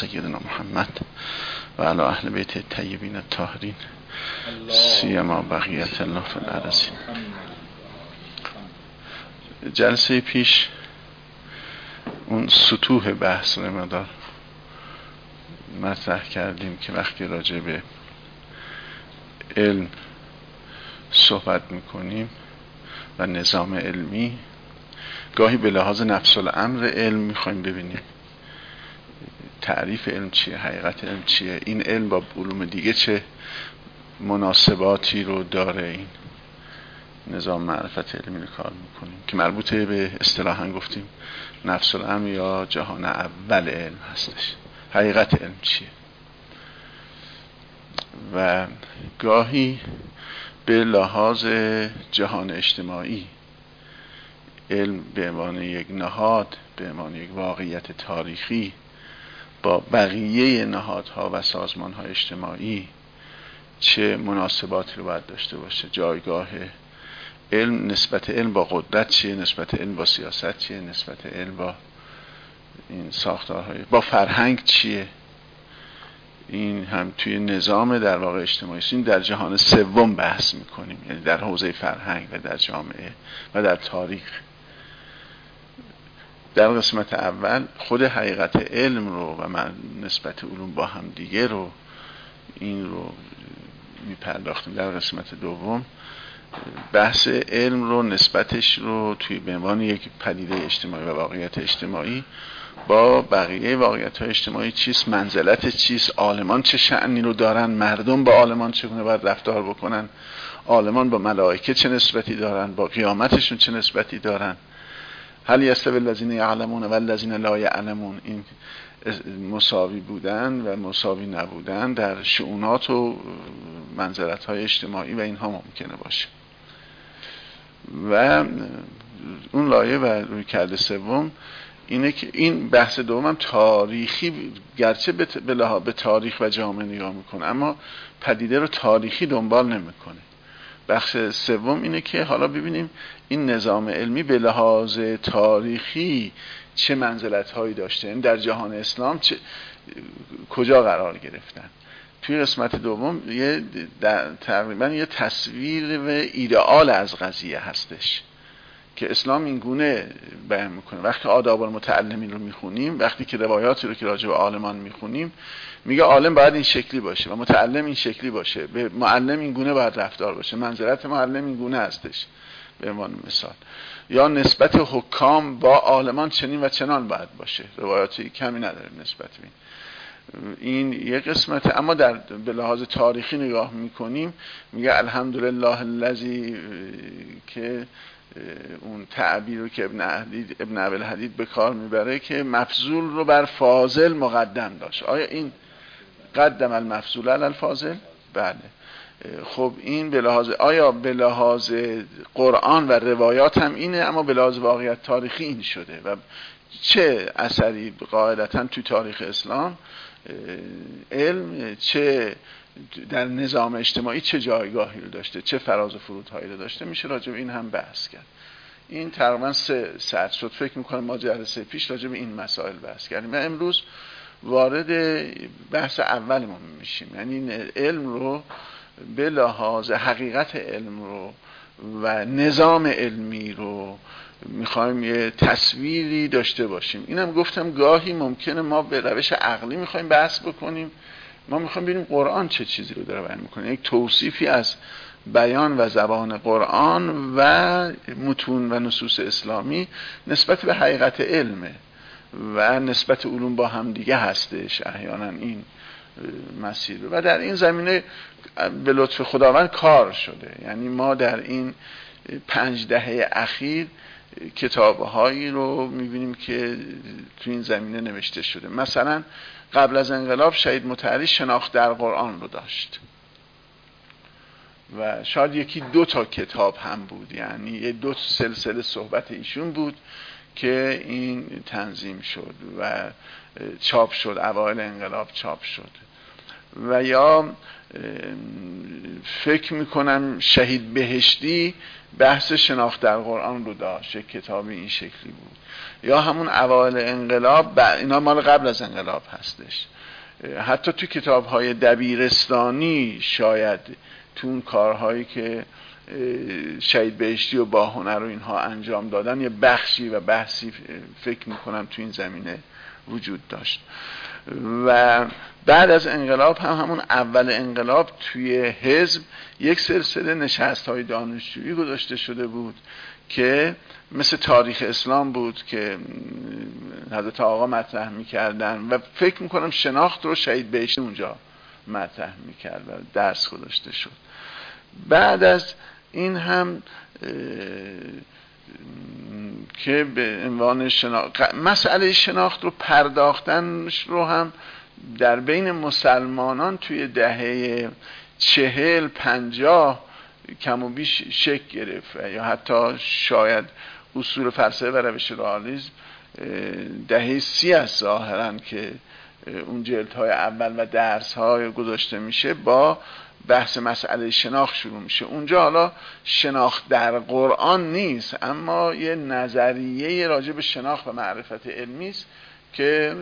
سیدنا محمد و علی اهل بیت الطیبین الطاهرین سیما بقیت الله فی الارضین. جلسه پیش اون سطوح بحث رو مدار مطرح کردیم که وقتی راجع به علم صحبت میکنیم و نظام علمی، گاهی به لحاظ نفس الامر علم میخوایم ببینیم تعریف علم چیه، حقیقت علم چیه، این علم با علوم دیگه چه مناسباتی رو داره، این نظام معرفت علمی رو کار میکنیم که مربوطه به اصطلاحاً گفتیم نفس الامر یا جهان اول علم هستش. حقیقت علم چیه؟ و گاهی به لحاظ جهان اجتماعی علم به عنوان یک نهاد، به عنوان یک واقعیت تاریخی با بقیه نهادها و سازمانهای اجتماعی چه مناسباتی رو باید داشته باشه، جایگاه علم، نسبت علم با قدرت چیه، نسبت علم با سیاست چیه، نسبت علم با این ساختارهای با فرهنگ چیه. این هم توی نظام در واقع اجتماعی این در جهان سوم بحث میکنیم، یعنی در حوزه فرهنگ و در جامعه و در تاریخ. در قسمت اول خود حقیقت علم رو و من نسبت علوم با هم دیگه رو این رو میپرداختیم. در قسمت دوم بحث علم رو، نسبتش رو توی به عنوان یک پدیده اجتماعی و واقعیت اجتماعی با بقیه واقعیت‌های اجتماعی چیست، منزلت چیست، عالمان چه شأنی رو دارن، مردم با عالمان چگونه باید رفتار بکنن، عالمان با ملائکه چه نسبتی دارن، با قیامتشون چه نسبتی دارن، هل یستوی الذین یعلمون و الذین لا یعلمون، این مساوی بودن و مساوی نبودن در شؤونات و منزلت‌های اجتماعی و اینها ممکنه باشه. و اون لایه و رویکرد سوم اینه که این بحث دومم تاریخی، گرچه به تاریخ و جامعه نگاه میکنه اما پدیده رو تاریخی دنبال نمیکنه. بخش سوم اینه که حالا ببینیم این نظام علمی به لحاظ تاریخی چه منزلت‌هایی داشته، این در جهان اسلام کجا قرار گرفتن. توی قسمت دوم تقریبا یه تصویر و ایدئال از قضیه هستش که اسلام این گونه بیان میکنه. وقتی آداب المتعلمین رو میخونیم، وقتی که روایاتی رو که راجع به عالمان میخونیم، میگه عالم باید این شکلی باشه و متعلم این شکلی باشه، به معلم این گونه باید رفتار باشه، منزلت معلم این گونه هستش به عنوان مثال. یا نسبت حکام با عالمان چنین و چنان باید باشه، روایاتی کمی نداره نسبت به این یه قسمت. اما به لحاظ تاریخی نگاه میکنیم، میگه الحمدلله الذی، که اون تعبیر رو که ابن ابوالحدید به کار میبره که مفضول رو بر فاضل مقدم داشت. آیا این قدم المفضول علی الفاضل؟ بله. خب این به لحاظ، آیا به لحاظ قرآن و روایات هم اینه، اما به لحاظ واقعیت تاریخی این شده و چه اثری قاعدتاً توی تاریخ اسلام علم چه در نظام اجتماعی چه جایگاهی رو داشته، چه فراز و فرودهایی رو داشته، میشه راجع به این هم بحث کرد. این تقریبا 3 ساعت شد. فکر میکنم ما جلسه پیش راجع به این مسائل بحث کردیم و امروز وارد بحث اولمون میشیم، یعنی علم رو به لحاظ حقیقت علم رو و نظام علمی رو میخوایم یه تصویری داشته باشیم. اینم گفتم گاهی ممکنه ما به روش عقلی میخوایم بحث بکنیم، ما میخوایم ببینیم قرآن چه چیزی رو داره بیان میکنه، یک توصیفی از بیان و زبان قرآن و متون و نصوص اسلامی نسبت به حقیقت علمه و نسبت علوم با هم دیگه هستش احیانا این مسیر. و در این زمینه به لطف خداوند کار شده، یعنی ما در این 5 دهه اخیر کتاب‌هایی رو می‌بینیم که تو این زمینه نوشته شده. مثلا قبل از انقلاب شهید مطهری شناخت در قرآن رو داشت و شاید 1-2 تا کتاب هم بود، یعنی 2 سلسله صحبت ایشون بود که این تنظیم شد و چاپ شد، اوایل انقلاب چاپ شد. و یا فکر میکنم شهید بهشتی بحث شناخت در قرآن رو داشت، کتابی این شکلی بود. یا همون اوایل انقلاب، اینا مال قبل از انقلاب هستش، حتی تو کتاب‌های دبیرستانی شاید تو اون کارهایی که شهید بهشتی و باهنر رو اینها انجام دادن یه بخشی و بحثی فکر میکنم تو این زمینه وجود داشت. و بعد از انقلاب همون اول انقلاب توی حزب یک سلسله نشست‌های دانشجویی گذاشته شده بود که مثل تاریخ اسلام بود که حضرت آقا مطرح میکردن و فکر میکنم شناخت رو شهید بهشتی اونجا مطرح میکرد و درس گذاشته شد. بعد از این هم که به عنوان مسئله شناخت رو پرداختنش رو هم در بین مسلمانان توی دهه 40-50 کم و بیش شکل گرفت، یا حتی شاید اصول فلسفه و روش رئالیسم دهه 30 است ظاهرا که اون جلدهای اول و درس‌های گذاشته میشه با بحث مسئله شناخت شروع میشه. اونجا حالا شناخت در قرآن نیست، اما یه نظریه راجع به شناخت و معرفت علمی است که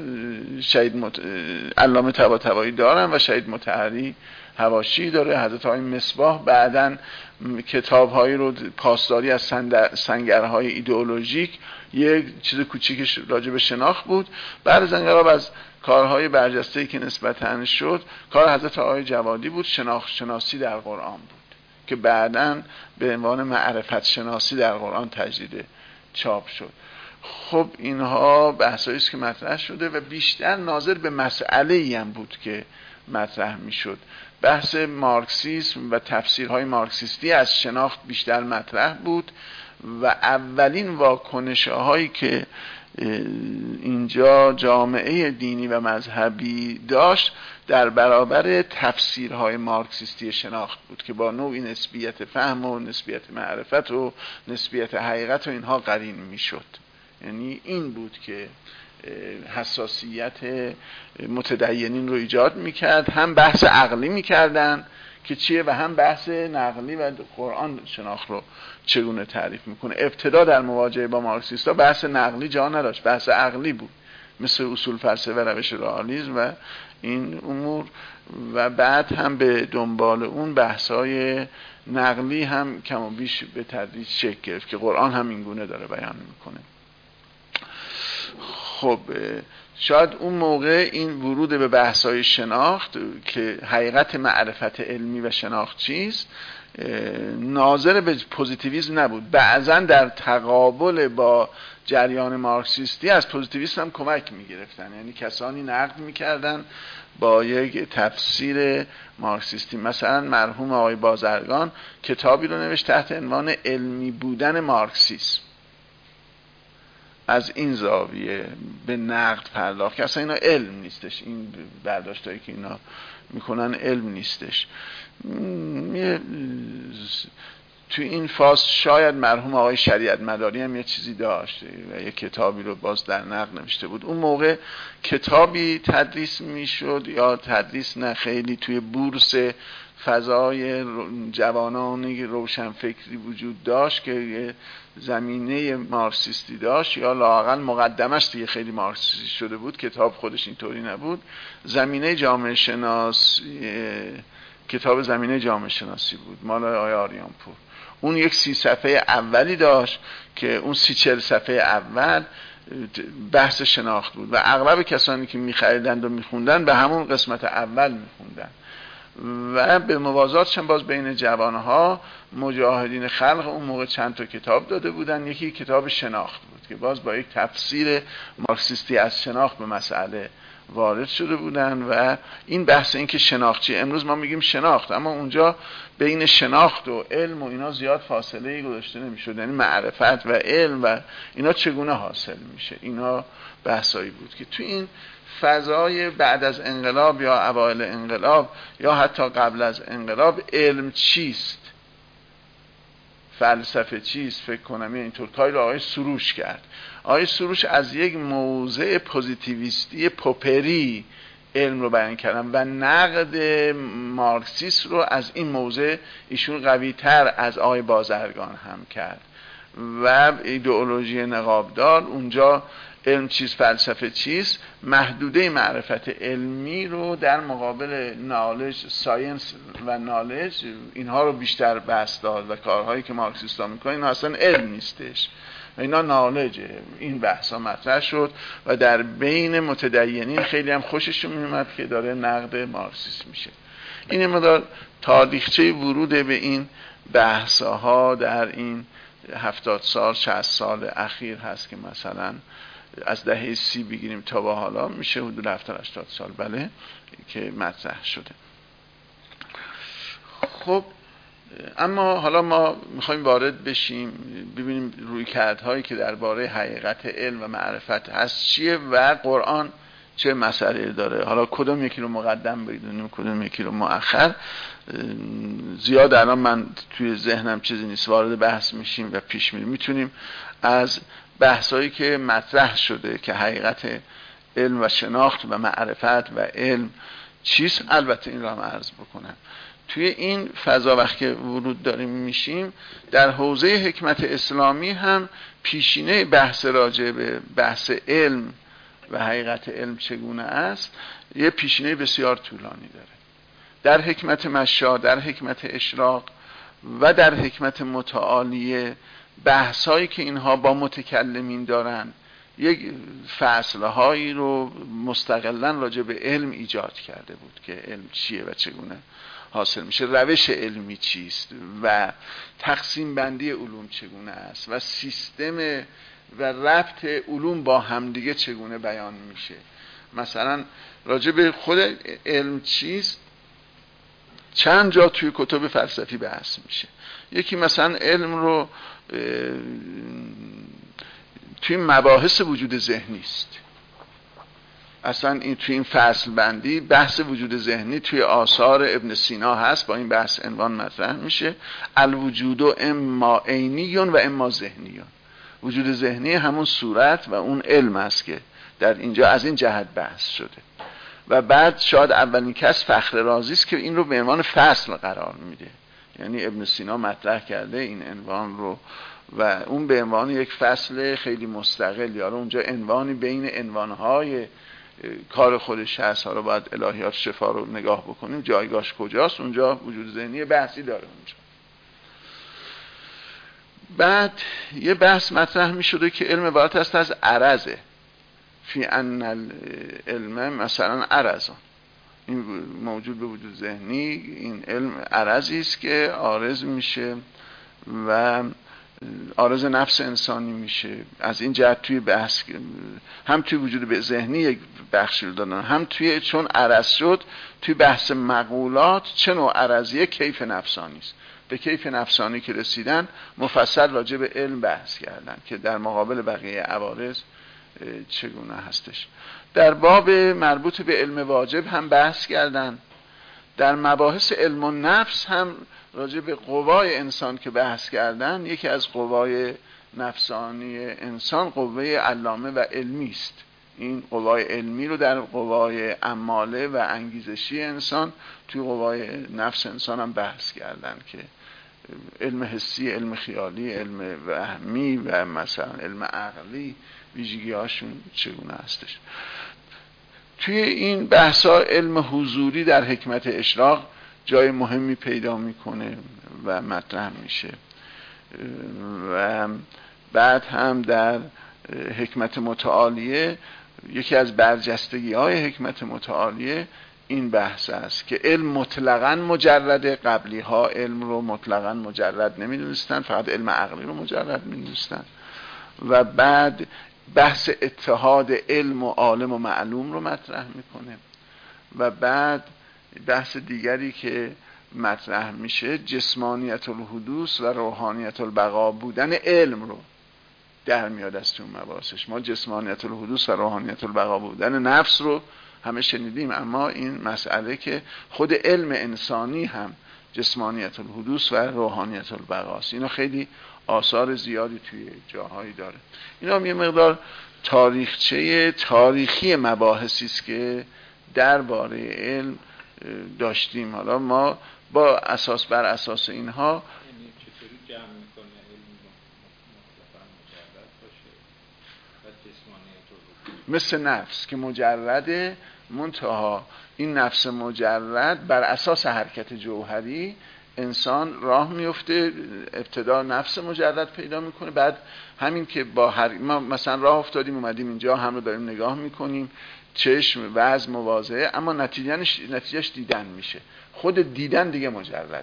علامه طباطبایی دارن و شهید مطهری حواشی داره. حضرت آقای مصباح بعداً کتاب‌هایی رو پاسداری از سنگرهای ایدئولوژیک، یک چیز کوچیکش راجع به شناخت بود. بعد از انقلاب از کارهای برجسته‌ای که نسبتاً شد کار حضرت آقای جوادی بود، شناخت شناسی در قرآن بود که بعداً به عنوان معرفت شناسی در قرآن تجدید چاپ شد. خب اینها بحثایی است که مطرح شده و بیشتر ناظر به مسئله‌ای هم بود که مطرح میشد. بحث مارکسیسم و تفسیرهای مارکسیستی از شناخت بیشتر مطرح بود و اولین واکنش‌هایی که اینجا جامعه دینی و مذهبی داشت در برابر تفسیرهای مارکسیستی شناخت بود که با نوعی نسبیت فهم و نسبیت معرفت و نسبیت حقیقت و اینها قرین میشد. یعنی این بود که حساسیت متدینین رو ایجاد میکرد، هم بحث عقلی میکردن که چیه و هم بحث نقلی و قرآن شناخت رو چگونه تعریف میکنه. ابتدا در مواجهه با مارکسیستا بحث نقلی جا نداشت، بحث عقلی بود مثل اصول فلسفه و روش رئالیسم و این امور، و بعد هم به دنبال اون بحث‌های نقلی هم کم و بیش به تدریج شکل گرفت که قرآن هم این گونه داره بیان میکنه. خب شاید اون موقع این ورود به بحث‌های شناخت که حقیقت معرفت علمی و شناخت چیست ناظر به پوزیتیویسم نبود. بعضا در تقابل با جریان مارکسیستی از پوزیتیویسم هم کمک می‌گرفتن، یعنی کسانی نقد می‌کردن با یک تفسیر مارکسیستی. مثلا مرحوم آقای بازرگان کتابی رو نوشت تحت عنوان علمی بودن مارکسیسم، از این زاویه به نقد پرداخت که اصلا اینا علم نیستش، این برداشتایی که اینا میکنن علم نیستش. تو این فاز شاید مرحوم آقای شریعت مداری هم یه چیزی داشت و یه کتابی رو باز در نقد نوشته بود. اون موقع کتابی تدریس میشد یا تدریس نه، خیلی توی بورس فضای جوانانی روشنفکری وجود داشت که زمینه مارکسیستی داشت یا لااقل مقدمش دیگه خیلی مارکسیستی شده بود، کتاب خودش اینطوری نبود. زمینه جامعه شناسی، کتاب زمینه جامعه شناسی بود مال آقای آریانپور. اون یک 30 صفحه اولی داشت که اون 30-40 صفحه اول بحث شناخت بود و اغلب کسانی که می‌خریدند و می‌خوندن به همون قسمت اول می‌خوندن و به موازاتش هم باز بین جوانها مجاهدین خلق اون موقع چند تا کتاب داده بودن. یکی کتاب شناخت بود که باز با یک تفسیر مارکسیستی از شناخت به مسئله وارد شده بودن و این بحث این که شناخت چیه، امروز ما میگیم شناخت، اما اونجا بین شناخت و علم و اینا زیاد فاصله ای گذاشته نمیشد، یعنی معرفت و علم و اینا چگونه حاصل میشه، اینا بحثایی بود که تو این فضای بعد از انقلاب یا اوایل انقلاب یا حتی قبل از انقلاب علم چیست، فلسفه چیست، فکر کنم اینطور کاری رو آقای سروش کرد. آقای سروش از یک موضع پوزیتیویستی پوپری علم رو بیان کردن و نقد مارکسیست رو از این موضع ایشون قوی تر از آقای بازرگان هم کرد و ایدئولوژی نقابدار اونجا علم چیست فلسفه چیست محدوده معرفت علمی رو در مقابل نالج ساینس و نالج اینها رو بیشتر بحث داد و کارهایی که مارکسیستا میکنن اینا اصلا علم نیستش اینا نالجه. این بحث ها مطرح شد و در بین متدینین خیلی هم خوششون میومد که داره نقد مارکسیسم میشه. این مقدار تاریخچه ورود به این بحث ها در این 70 سال 60 سال اخیر هست که مثلا از دهه 30 بگیریم تا به حالا میشه حدود 70 80 سال بله که مطرح شده. خب اما حالا ما میخوایم وارد بشیم ببینیم رویکردهایی که درباره حقیقت علم و معرفت هست چیه و قرآن چه مسئله داره. حالا کدوم یکی رو مقدم بدونیم کدوم یکی رو مؤخر زیاد الان من توی ذهنم چیزی نیست وارد بحث میشیم و پیش میریم. میتونیم از بحثایی که مطرح شده که حقیقت علم و شناخت و معرفت و علم چیست البته این را هم عرض بکنم. توی این فضا وقتی ورود داریم میشیم در حوزه حکمت اسلامی هم پیشینه بحث راجع به بحث علم و حقیقت علم چگونه است یه پیشینه بسیار طولانی داره. در حکمت مشا، در حکمت اشراق و در حکمت متعالیه بحثایی که اینها با متکلمین دارن یک فصلهایی رو مستقلاً راجع به علم ایجاد کرده بود که علم چیه و چگونه حاصل میشه، روش علمی چیست و تقسیم بندی علوم چگونه است و سیستم و ربط علوم با همدیگه چگونه بیان میشه. مثلا راجع به خود علم چیست چند جا توی کتب فلسفی بحث میشه. یکی مثلا علم رو توی مباحث وجود ذهنی است. اصلا این توی این فصل بندی بحث وجود ذهنی توی آثار ابن سینا هست با این بحث عنوان مطرح میشه الوجود اما عینیون و اما ذهنیون. وجود ذهنی همون صورت و اون علم است که در اینجا از این جهت بحث شده و بعد شاید اولین کس فخر رازی است که این رو به عنوان فصل قرار میده. یعنی ابن سینا مطرح کرده این عنوان رو و اون به عنوان یک فصل خیلی مستقل یا اونجا عنوانی بین عنوانهای کار خودش هست. حالا باید الهیات شفا رو نگاه بکنیم جایگاهش کجاست. اونجا وجود ذهنی بحثی داره اونجا. بعد یه بحث مطرح می شده که علم عبارت است از عرضه فی ان العلم مثلا عرضان. این موجود به وجود ذهنی این علم عرضی است که عارض میشه و عارض نفس انسانی میشه. از این جهت توی بحث هم توی وجود به ذهنی یک بخشی رو دادن هم توی چون عرض شد توی بحث مقولات چه نوع عرضیه کیف نفسانی است. به کیف نفسانی که رسیدن مفصل راجع به علم بحث کردن که در مقابل بقیه عوارض چگونه هستش. در باب مربوط به علم واجب هم بحث کردن. در مباحث علم و نفس هم راجع به قوای انسان که بحث کردن یکی از قوای نفسانی انسان قوه علامه و علمی است. این قوای علمی رو در قوای عماله و انگیزشی انسان توی قوای نفس انسان هم بحث کردن که علم حسی، علم خیالی، علم وهمی و مثلا علم عقلی ویژگی هاشون چگونه هستش. توی این بحثا علم حضوری در حکمت اشراق جای مهمی پیدا میکنه و مطرح میشه و بعد هم در حکمت متعالیه یکی از برجستگی های حکمت متعالیه این بحث است که علم مطلقاً مجرده. قبلی ها علم رو مطلقاً مجرد نمیدونستن فقط علم عقلی رو مجرد میدونستن و بعد بحث اتحاد علم و عالم و معلوم رو مطرح میکنه و بعد بحث دیگری که مطرح میشه جسمانیت الحدوث و روحانیت البقا بودن علم رو در میاد از تو مباحثش. ما جسمانیت الحدوث و روحانیت البقا بودن نفس رو همه شنیدیم اما این مسئله که خود علم انسانی هم جسمانیت الحدوث و روحانیت البقاست. اینا خیلی آثار زیادی توی جاهایی داره. اینا هم یه مقدار تاریخچه تاریخی مباحثی است که درباره علم داشتیم. حالا ما بر اساس اینها چطوری جمع میکنه علم مطلقاً مجرد باشه و جسمانیت رو مثل نفس که مجرده، منتها این نفس مجرد بر اساس حرکت جوهری انسان راه میفته، ابتدا نفس مجرد پیدا میکنه، بعد همین که ما مثلا راه افتادیم اومدیم اینجا، هم رو داریم نگاه میکنیم، چشم وزن مواضعه، اما نتیجهش دیدن میشه. خود دیدن دیگه مجرده.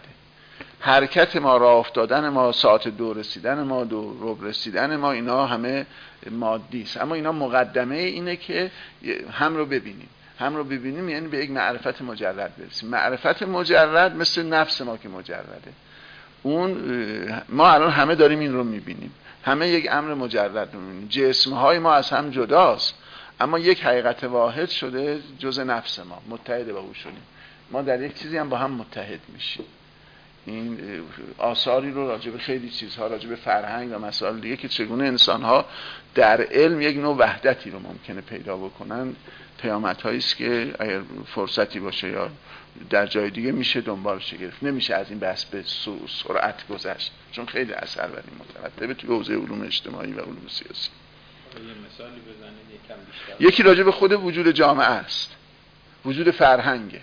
حرکت ما، راه افتادن ما، ساعت دو رسیدن ما، دو ربع رسیدن ما، اینا همه مادی است. اما اینا مقدمه اینه که هم رو ببینیم یعنی به یک معرفت مجرد برسیم. معرفت مجرد مثل نفس ما که مجرده، اون ما الان همه داریم این رو میبینیم، همه یک امر مجرد رو میبینیم. جسمهای ما از هم جداست اما یک حقیقت واحد شده جز نفس ما، متحد با او شدیم. ما در یک چیزی هم با هم متحد میشیم. این آثاری رو راجب خیلی چیزها، راجب فرهنگ و مسائل دیگه که چگونه انسان‌ها در علم یک نوع وحدتی رو ممکنه پیدا بکنن، پیامدهایی است که اگر فرصتی باشه یا در جای دیگه میشه دنبالش گرفت. نمیشه از این بحث به سرعت گذشت چون خیلی اثر بر این مترتبه توی حوزه علوم اجتماعی و علوم سیاسی. یه مثالی بزنید یکم بیشتر. یکی راجب خود وجود جامعه است، وجود فرهنگه.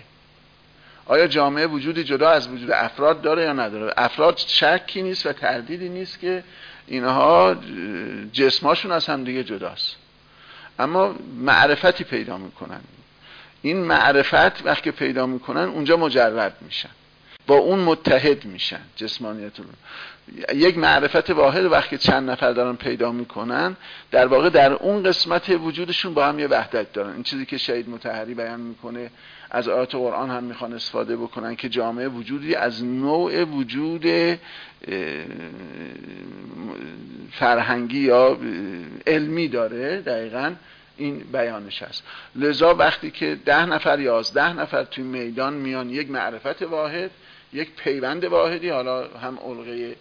آیا جامعه وجودی جدا از وجود افراد داره یا نداره؟ افراد شکی نیست و تردیدی نیست که اینها جسماشون از هم دیگه جداست، اما معرفتی پیدا میکنن. این معرفت وقتی پیدا میکنن اونجا مجرد میشن، با اون متحد میشن. جسمانیت رو یک معرفت واحد وقتی چند نفر دارن پیدا میکنن، در واقع در اون قسمت وجودشون با هم یه وحدت دارن. این چیزی که شهید مطهری بیان میکنه، از آیات قرآن هم میخوان استفاده بکنن که جامعه وجودی از نوع وجود فرهنگی یا علمی داره. دقیقاً این بیانش هست. لذا وقتی که 10 نفر 11 نفر توی میدان میان، یک معرفت واحد، یک پیوند واحدی، حالا هم علقه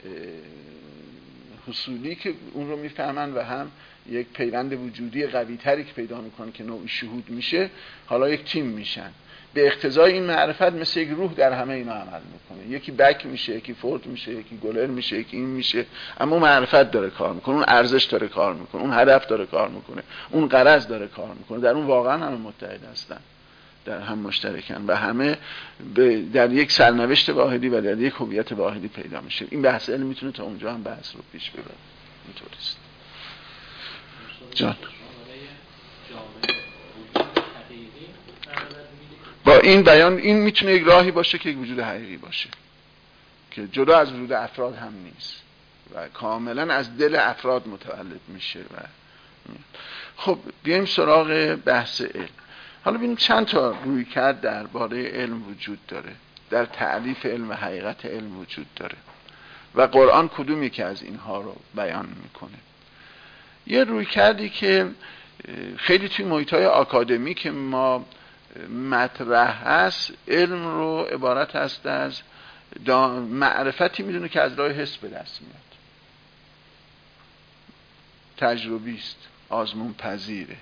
حصولی که اون رو میفهمن و هم یک پیوند وجودی قوی تری که پیدا میکنن که نوعی شهود میشه، حالا یک تیم میشن. به اقتضای این معرفت مثل یک روح در همه اینا عمل میکنه. یکی بک میشه، یکی فورد میشه، یکی گلر میشه، یکی این میشه، اما معرفت داره کار میکنه، اون ارزش داره کار میکنه، اون هدف داره کار میکنه، اون غرض داره کار میکنه. در اون واقعا همه متحد هستن، در هم مشترکن و همه در یک سرنوشت واحدی و در یک هویت واحدی پیدا میشه. این بحث علم میتونه تا اونجا هم بحث رو پیش ببره. اینطوریست. جان با این بیان این میتونه یک راهی باشه که یک وجود حقیقی باشه که جدا از وجود افراد هم نیست و کاملا از دل افراد متولد میشه. و خب بیایم سراغ بحث علم. حالا ببینیم چند تا رویکرد درباره علم وجود داره، در تعریف علم و حقیقت علم وجود داره و قرآن کدوم یکی از اینها رو بیان میکنه. یه رویکردی که خیلی توی محیط‌های آکادمی که ما مطرح هست، علم رو عبارت هست از معرفتی میدونه که از راه حس به دست میاد، تجربی است، آزمون پذیره.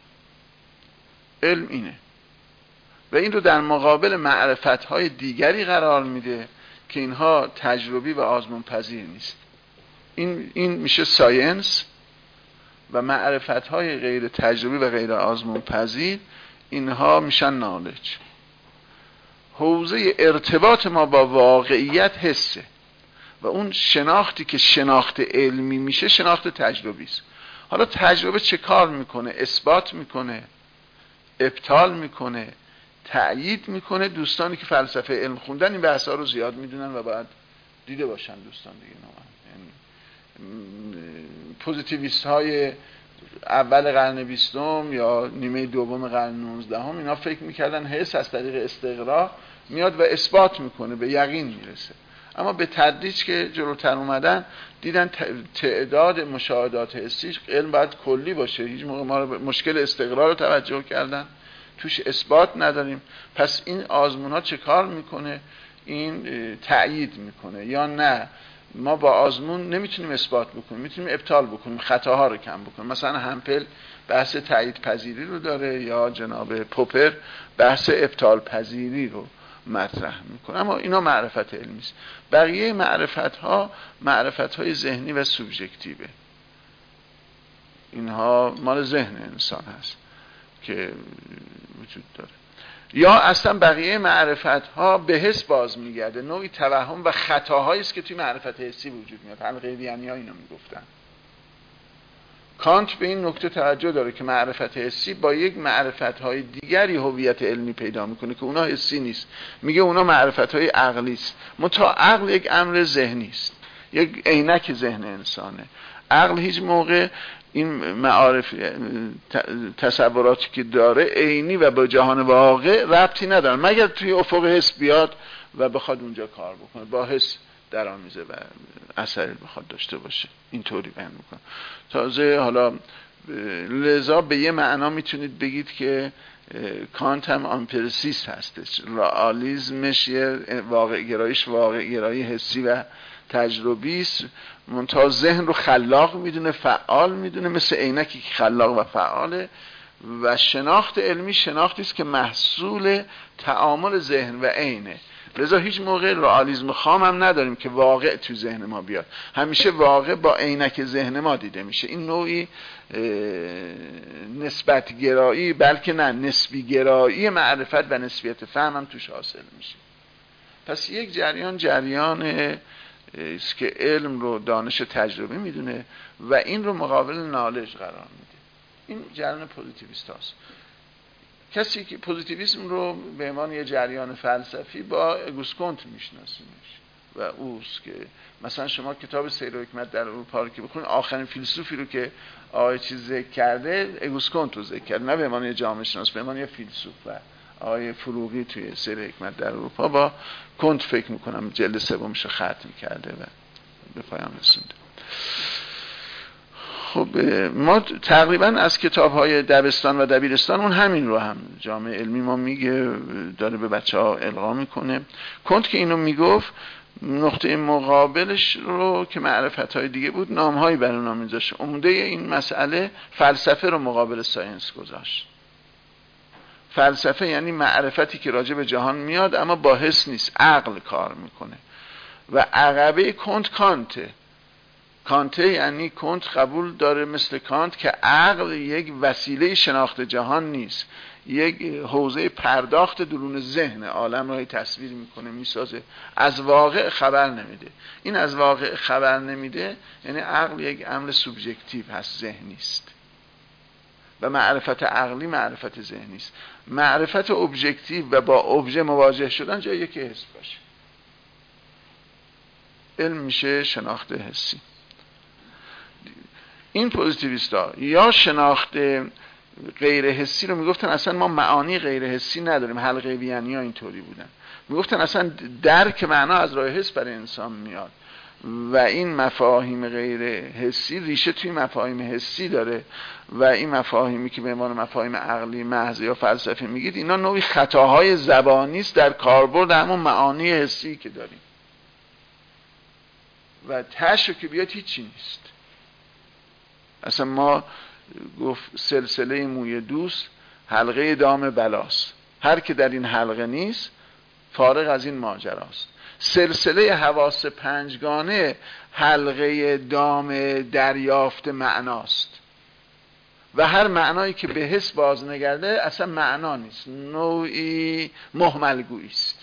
علم اینه و این رو در مقابل معرفت‌های دیگری قرار میده که اینها تجربی و آزمون پذیر نیست. این میشه ساینس و معرفت‌های غیر تجربی و غیر آزمون پذیر اینها میشن نالج. حوزه ارتباط ما با واقعیت حسه و اون شناختی که شناخت علمی میشه شناخت تجربی است. حالا تجربه چه کار میکنه؟ اثبات میکنه، ابطال میکنه، تأیید میکنه. دوستانی که فلسفه علم خوندن این بحثا رو زیاد میدونن و باید دیده باشن دوستان دیگه. یعنی پوزیتیویست های اول قرن 20 یا نیمه دوم قرن 19 اینا فکر میکردن حس از طریق استقرا میاد و اثبات میکنه، به یقین میرسه. اما به تدریج که جلوتر اومدن دیدن تعداد مشاهدات حسی علم باید کلی باشه. هیچ موقع ما مشکل استقرار رو توجه کردن، توش اثبات نداریم. پس این آزمون ها چه کار میکنه؟ این تأیید میکنه یا نه ما با آزمون نمیتونیم اثبات بکنیم، میتونیم ابطال بکنیم، خطاها رو کم بکنیم. مثلا همپل بحث تایید پذیری رو داره، یا جناب پوپر بحث ابطال پذیری رو مطرح میکنه. اما اینا معرفت علمی است. بقیه معرفت های ذهنی و سوبژکتیوه. اینها مال ذهن انسان هست که وجود داره. یا اصلا بقیه معرفت ها به حس باز میگرده، نوعی توهم و خطاهایی است که توی معرفت حسی وجود میاد. حلقویانی ها اینو میگفتن. کانت به این نکته توجه داره که معرفت حسی با یک معرفت های دیگری هویت علمی پیدا میکنه که اونا حسی نیست. میگه اونا معرفت های عقلی است. منتها عقل یک امر ذهنی است، یک عینک ذهن انسانه. عقل هیچ موقع این معارف تصوراتی که داره عینی و با جهان واقع ربطی نداره، مگر توی افق حس بیاد و بخواد اونجا کار بکنه، با حس درآمیزه و اثری بخواد داشته باشه. اینطوری بیان میکنه. تازه حالا لذا به یه معنا میتونید بگید که کانت هم آمپریسیست هستش. رئالیسمش یه واقع گرایی حسی و تجربی است. منتها ذهن رو خلاق میدونه، فعال میدونه، مثل عینکی که خلاق و فعاله. و شناخت علمی شناختی است که محصول تعامل ذهن و عینه. لذا هیچ موقع رئالیسم خام هم نداریم که واقع تو ذهن ما بیاد. همیشه واقع با عینک ذهن ما دیده میشه. این نوعی نسبت گرایی، بلکه نه نسبی گرایی معرفت و نسبیت فهم هم توش حاصل میشه. پس یک جریان است که علم رو دانش تجربی میدونه و این رو مقابل نالج قرار میده. این جریان پوزیتیویست هاست. کسی که پوزیتیویسم رو به عنوان یه جریان فلسفی با اگوست میشناسیمش و اوست که مثلا شما کتاب سیر و حکمت در اروپا رو که بخونید، آخرین فیلسوفی رو که آقای چیز ذکر کرده اگوست رو ذکر کرده، نه به عنوان یه جامعه شناس، به عنوان یه فیلسوف. و آقای فروغی توی سیر حکمت در اروپا با کنت فکر میکنم جلد سومش رو ختم کرده و به پایان رسونده. خب ما تقریبا از کتاب‌های دبستان و دبیرستان اون همین رو هم جامعه علمی ما میگه، داره به بچه‌ها القا میکنه. کنت که اینو میگفت، نقطه مقابلش رو که معرفت‌های دیگه بود نام‌هایی بر اونها میذاشت. عمده این مسئله فلسفه رو مقابل ساینس گذاشت. فلسفه یعنی معرفتی که راجع به جهان میاد اما با حس نیست، عقل کار میکنه. و عقبه کانته یعنی کنت قبول داره مثل کانت که عقل یک وسیله شناخت جهان نیست، یک حوزه پرداخت درون ذهن، عالم رو تصویر میکنه، میسازه، از واقع خبر نمیده. این از واقع خبر نمیده یعنی عقل یک امر سوبژکتیو هست، ذهنی است. و معرفت عقلی معرفت ذهنی است. معرفت ابژکتیو و با ابژه مواجه شدن جایی که حس باشه. علم میشه شناخت حسی. این پوزیتیویستا یا شناخت غیر حسی رو میگفتن اصلا ما معانی غیر حسی نداریم. حلقویانی ها اینطوری بودن، میگفتن اصلا درک معنا از راه حس برای انسان میاد و این مفاهیم غیر حسی ریشه توی مفاهیم حسی داره و این مفاهیمی که به عنوان مفاهیم عقلی محض یا فلسفه میگید، اینا نوعی خطاهای زبانی است در کاربرد همون معانی حسی که داریم و تشو که بیاد هیچی نیست. اصلا ما گفت سلسله موی دوست حلقه دام بلاست، هر که در این حلقه نیست فارغ از این ماجراست. سلسله حواس پنجگانه حلقه دام دریافت معناست و هر معنایی که به حس باز نگرده اصلا معنا نیست، نوعی مهملگویی است،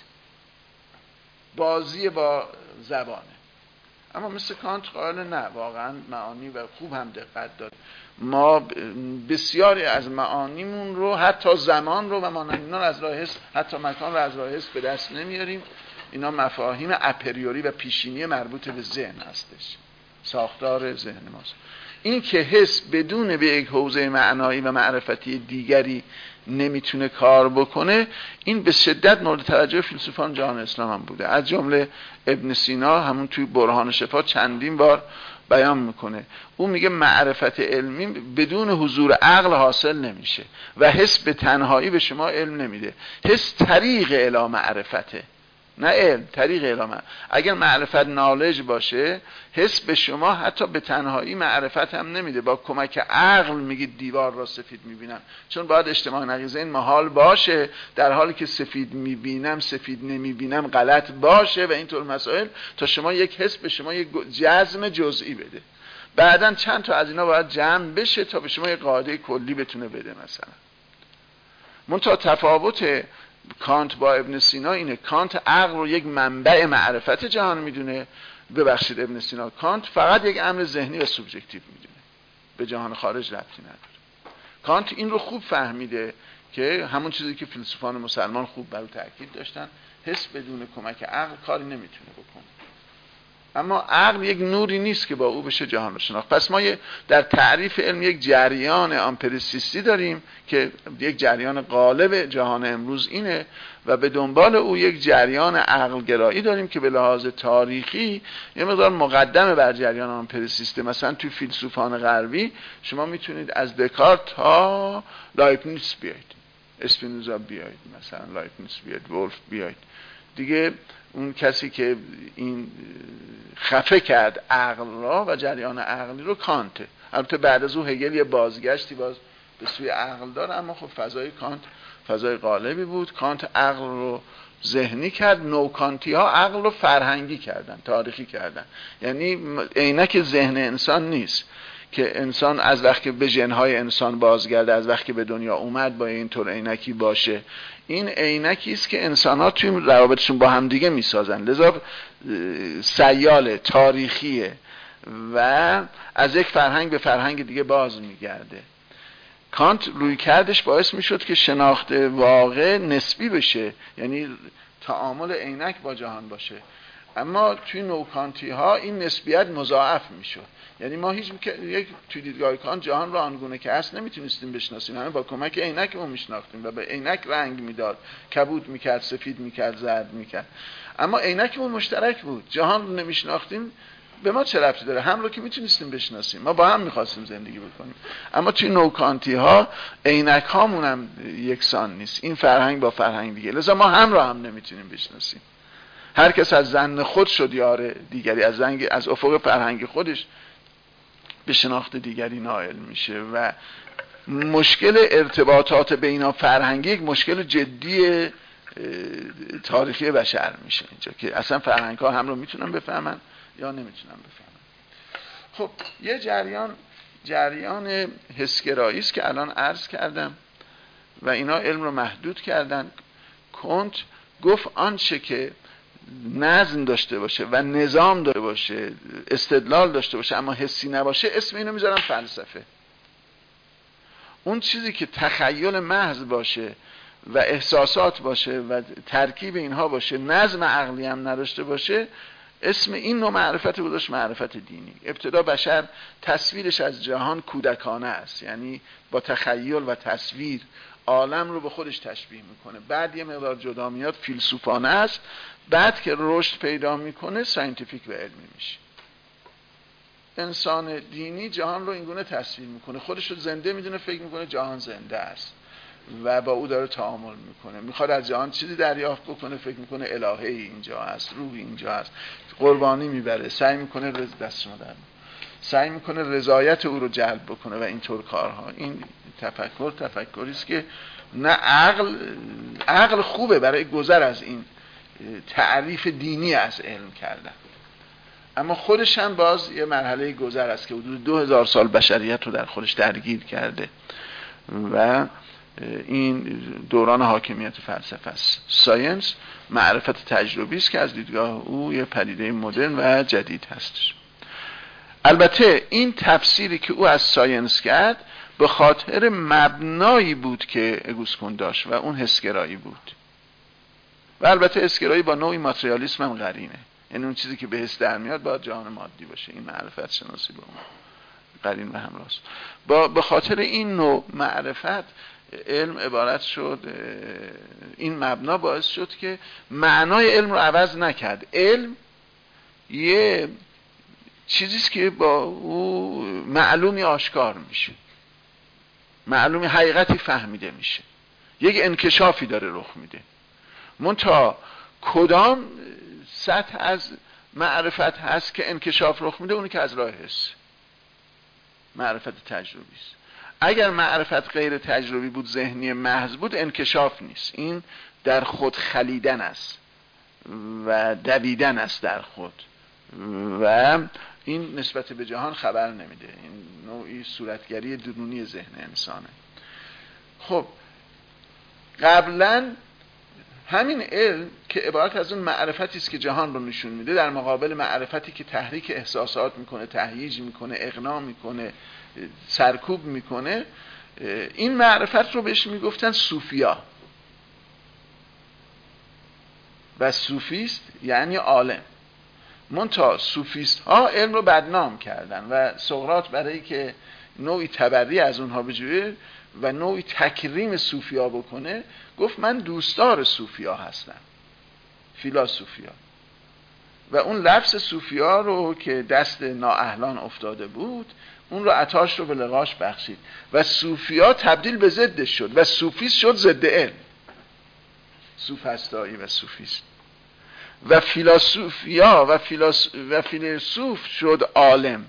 بازی با زبانه. اما مثل کانت قائل نه، واقعا معانی و خوب هم دقت داره. ما بسیاری از معانیمون رو، حتی زمان رو و مانند از راه حس، حتی مکان رو از راه حس به دست نمیاریم. اینا مفاهیم اپریوری و پیشینی مربوط به ذهن هستش، ساختار ذهن ماست. این که حس بدون به یک حوزه معنایی و معرفتی دیگری نمیتونه کار بکنه، این به شدت مورد توجه فیلسوفان جهان اسلام هم بوده. از جمله ابن سینا همون توی برهان شفا چندین بار بیان میکنه. اون میگه معرفت علمی بدون حضور عقل حاصل نمیشه و حس به تنهایی به شما علم نمیده. حس طریق الی معرفته، نه علم، طریق علم. اگر معرفت نالج باشه، حس به شما حتی به تنهایی معرفت هم نمیده، با کمک عقل میگید دیوار را سفید میبینم، چون باید اجتماع نقیضین محال باشه، در حالی که سفید میبینم سفید نمیبینم غلط باشه و اینطور مسائل، تا شما یک حس به شما یک جزم جزئی بده. بعدن چند تا از اینا باید جمع بشه تا به شما یک قاعده کلی بتونه بده. مثلا منتها تفاوت کانت با ابن سینا اینه، کانت عقل رو یک منبع معرفت جهان میدونه، ببخشید ابن سینا کانت فقط یک امر ذهنی و سوبژکتیو میدونه، به جهان خارج ربطی نداره. کانت این رو خوب فهمیده که همون چیزی که فیلسوفان مسلمان خوب بر اون تاکید داشتن، حس بدون کمک عقل کاری نمیتونه بکنه. اما عقل یک نوری نیست که با او بشه جهان رو شناخت. پس ما در تعریف علم یک جریان آمپریسیستی داریم که یک جریان غالب جهان امروز اینه، و به دنبال او یک جریان عقلگرایی داریم که به لحاظ تاریخی یه مقدار مقدمه بر جریان آمپریسیسته. مثلا توی فیلسوفان غربی شما میتونید از دکارت تا لایبنیتس بیاید، اسپینوزا بیاید، مثلا لایبنیتس بیاید، ولف بیاید، دیگه اون کسی که این خفه کرد عقل را و جریان عقلی رو کانته. البته بعد از او هگل یه بازگشتی باز به سوی عقل داره، اما خب فضای کانت فضای غالبی بود. کانت عقل رو ذهنی کرد، نوکانتی ها عقل رو فرهنگی کردن، تاریخی کردن. یعنی عینک ذهن انسان نیست که انسان از وقتی به ژن‌های انسان بازگرده، از وقتی به دنیا اومد با این طور عینکی باشه. این عینکی است که انسان‌ها توی روابطشون با هم دیگه میسازن، لذا سیال تاریخیه و از یک فرهنگ به فرهنگ دیگه باز میگرده. کانت روی کردش باعث میشد که شناخت واقع نسبی بشه، یعنی تعامل عینک با جهان باشه. اما توی نوکانتی ها این نسبیت مضاعف میشد، یعنی ما یک توی دیدگاه کانت جهان رو آنگونه که هست نمیتونستیم بشناسیم، همه با کمک عینک اون میشناختیم و به عینک رنگ میداد، کبود میکرد، سفید میکرد، زرد میکرد. اما عینک اون مشترک بود، جهان رو نمیشناختیم، به ما چه ربطی داره؟ هم رو که میتونستیم بشناسیم، ما با هم میخواستیم زندگی بکنیم. اما توی نوکانتی ها عینک هامون هم یکسان نیست، این فرهنگ با فرهنگ دیگه، لذا ما هم رو هم نمیتونیم بشناسیم. هر کس از ظن خود شد یار دیگری، از افق فرهنگ خودش به شناخت دیگری نائل میشه و مشکل ارتباطات بین فرهنگی یک مشکل جدی تاریخی بشر میشه اینجا، که اصلا فرهنگ ها هم رو میتونن بفهمن یا نمیتونن بفهمن. خب یه جریان حسگرایی است که الان عرض کردم و اینا علم رو محدود کردن. کانت گفت آنچه که نظم داشته باشه و نظام داشته باشه، استدلال داشته باشه اما حسی نباشه، اسم اینو میذارم فلسفه. اون چیزی که تخیل محض باشه و احساسات باشه و ترکیب اینها باشه، نظم عقلی هم نداشته باشه، اسم این نوع معرفت رو گذاشت معرفت دینی. ابتدا بشر تصویرش از جهان کودکانه است، یعنی با تخیل و تصویر عالم رو به خودش تشبیه میکنه. بعد یه مقدار جدا میاد فیلسوفانه است، بعد که رشد پیدا میکنه ساینتیفیک و علمی میشه. انسان دینی جهان رو اینگونه تصویر میکنه، خودش رو زنده میدونه، فکر میکنه جهان زنده است و با او داره تعامل میکنه، میخواد از جهان چیزی دریافت بکنه، فکر میکنه الهه اینجا هست، روح اینجا هست، قربانی میبره، سعی میکنه سعی میکنه رضایت او رو جلب بکنه و اینطور کارها. این تفکری است که نه عقل خوبه برای گذر از این تعریف دینی از علم کردن، اما خودش هم باز یه مرحله گذر است که حدود 2000 سال بشریت رو در خودش درگیر کرده و این دوران حاکمیت فلسفه است. ساینس معرفت تجربی است که از دیدگاه او یه پدیده مدرن و جدید هستش. البته این تفسیری که او از ساینس کرد به خاطر مبنایی بود که اگوستکون داشت و اون حسگرایی بود، و البته حسگرایی با نوعی ماتریالیسم هم قرینه، یعنی اون چیزی که به حس در میاد باید جهان مادی باشه. این معرفت شناسی با اون قرین و همراست. به خاطر این نوع معرفت علم عبارت شد، این مبنا باعث شد که معنای علم رو عوض نکرد. علم یه چیزیست که با او معلومی آشکار میشه، معلومی حقیقتی فهمیده میشه، یک انکشافی داره رخ میده. منتها کدام سطح از معرفت هست که انکشاف رخ میده؟ اونی که از راه حس، معرفت تجربی است. اگر معرفت غیر تجربی بود، ذهنی محض بود، انکشاف نیست. این در خود خلیدن است و دویدن است در خود و این نسبت به جهان خبر نمیده. این نوعی صورتگری درونی ذهن انسانه. خب قبلا همین علم که عبارت از اون معرفتی است که جهان رو نشون میده، در مقابل معرفتی که تحریک احساسات میکنه، تهییج میکنه، اقناع میکنه، سرکوب میکنه، این معرفت رو بهش میگفتن صوفیا. و صوفیست یعنی عالم. منتها صوفیست ها علم رو بدنام کردن و سقراط برای که نوعی تبری از اونها بجویه و نوعی تکریم صوفیا بکنه، گفت من دوستدار صوفیا هستم، فیلاسوفیا. و اون لفظ صوفیا رو که دست نااهلان افتاده بود، اون رو عطاش رو به لقاش بخشید و صوفیا تبدیل به ضدش شد و صوفیست شد ضد علم، صوفستایی و صوفیست. و فیلاسوفیا و فیلسوف شد عالم.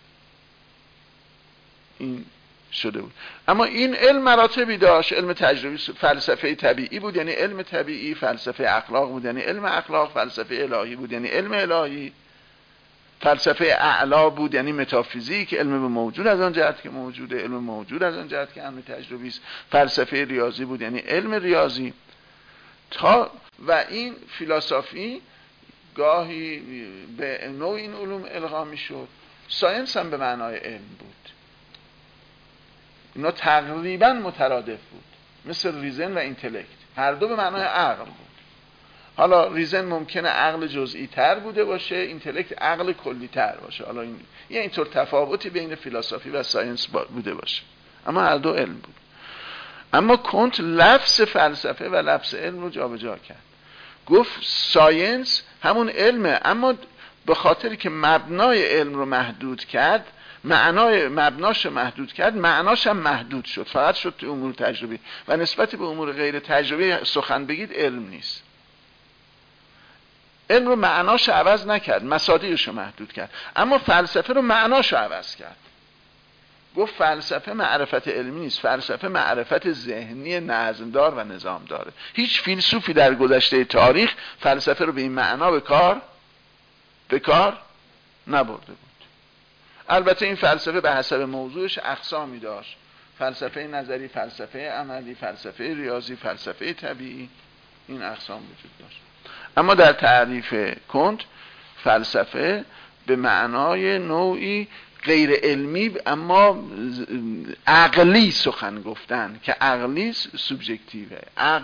این شده بود. اما این علم مراتبی داشت. علم تجربی فلسفه طبیعی بود یعنی علم طبیعی، فلسفه اخلاق بود یعنی علم اخلاق، فلسفه الهی بود یعنی علم الهی، فلسفه اعلا بود یعنی متافیزیک، علم به موجود از آن جهت که موجوده، علم موجود از آن جهت که علم تجربی است. فلسفه ریاضی بود یعنی علم ریاضی. و این فیلسوفی گاهی به نوع این علوم القا میشد. ساینس هم به معنای علم بود. اینا تقریبا مترادف بود، مثل ریزن و اینتלקت، هر دو به معنای عقل بود. حالا ریزن ممکنه عقل جزئی تر بوده باشه، اینتלקت عقل کلی تر باشه. حالا این یه اینطور تفاوتی بین فیلسوفی و ساینس بوده باشه، اما هر دو علم بود. اما کنت لفظ فلسفه و لفظ علم رو جابجا کرد. گفت ساینس همون علمه، اما به خاطری که مبنای علم رو محدود کرد، مبناش محدود کرد، معناش هم محدود شد، فقط شد تو امور تجربی. و نسبت به امور غیر تجربی سخن بگید علم نیست. علم رو معناش عوض نکرد، مصادیقش رو محدود کرد، اما فلسفه رو معناش عوض کرد. گفت فلسفه معرفت علمی نیست، فلسفه معرفت ذهنی نظمدار و نظام داره. هیچ فیلسوفی در گذشته تاریخ فلسفه رو به این معنا به کار نبرده بود. البته این فلسفه به حسب موضوعش اقسامی داشت: فلسفه نظری، فلسفه عملی، فلسفه ریاضی، فلسفه طبیعی. این اقسام وجود داشت. اما در تعریف کنت فلسفه به معنای نوعی غیر علمی اما عقلی سخن گفتن که عقلی سوبژکتیوه،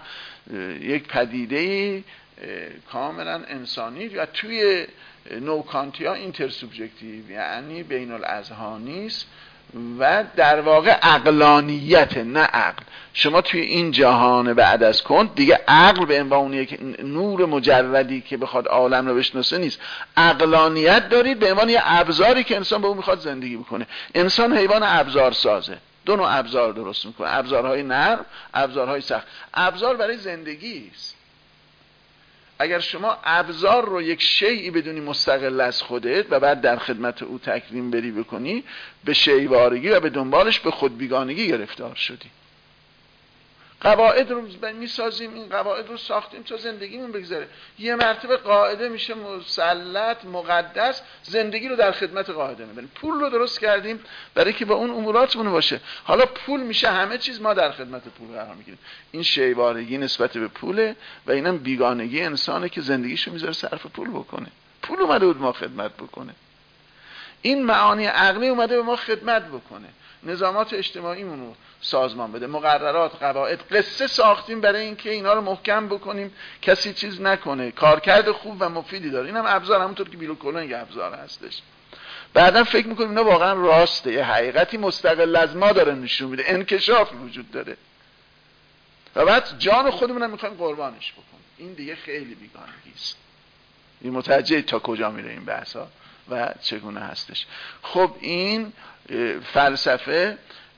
یک پدیده کاملا انسانی و توی نوکانتیا اینترسوبژکتیو یعنی بین الاذهانی است و در واقع عقلانیت، نه عقل. شما توی این جهان بعد از کنت دیگه عقل به عنوان یک نور مجردی که بخواد عالم رو بشناسه نیست. عقلانیت دارید به عنوان یک ابزاری که انسان با اون میخواد زندگی بکنه. انسان حیوان ابزار سازه، دو نوع ابزار درست میکنه: ابزارهای نرم، ابزارهای سخت. ابزار برای زندگی است. اگر شما ابزار رو یک شیئی بدونی مستقل از خودت و بعد در خدمت او تکریم بری بکنی، به شیوارگی و به دنبالش به خودبیگانگی گرفتار شدی. قواعد رو میسازیم، این قواعد رو ساختیم تا زندگیمون بگذره. یه مرتبه قاعده میشه مسلط، مقدس، زندگی رو در خدمت قاعده میبریم. پول رو درست کردیم برای که با اون اموراتمون باشه. حالا پول میشه همه چیز، ما در خدمت پول قرار میگیریم. این شیوارگی نسبت به پوله و اینم بیگانگی انسانه که زندگیشو میذاره صرف پول بکنه. پول اومده بود ما خدمت بکنه. این معانی عقلی اومده به ما خدمت بکنه، نظامات اجتماعیمون رو سازمان بده، مقررات، قواعد، قصه ساختیم برای اینکه اینا رو محکم بکنیم کسی چیز نکنه. کارکرد خوب و مفیدی داره. اینم ابزار، همونطور که بیلو کلونگ ابزار هستش. بعدم فکر میکنیم اینا واقعا راسته، یه حقیقتی مستقل از ما داره نشون میده، انکشافی وجود داره و بعد جان خودمون هم میخوایم قربانش بکنیم. این دیگه خیلی بیگانگی است. این متوجه تا کجا میره این بحثا و چگونه هستش. خب این فلسفه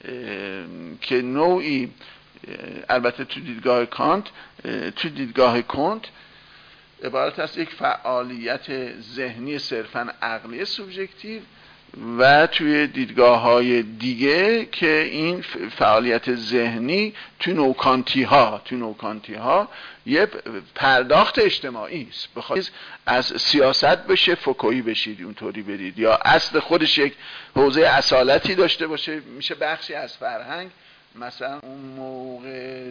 که نوعی البته تو دیدگاه کنت عبارت است یک فعالیت ذهنی صرفاً عقلی سوبژکتیو و توی دیدگاه‌های دیگه که این فعالیت ذهنی تو نوکانتی ها یه پرداخت اجتماعی است. بخواید از سیاست بشه فوکویی بشید اونطوری برید، یا اصل خودش یک حوزه اصالتی داشته باشه میشه بخشی از فرهنگ، مثلا اون موقع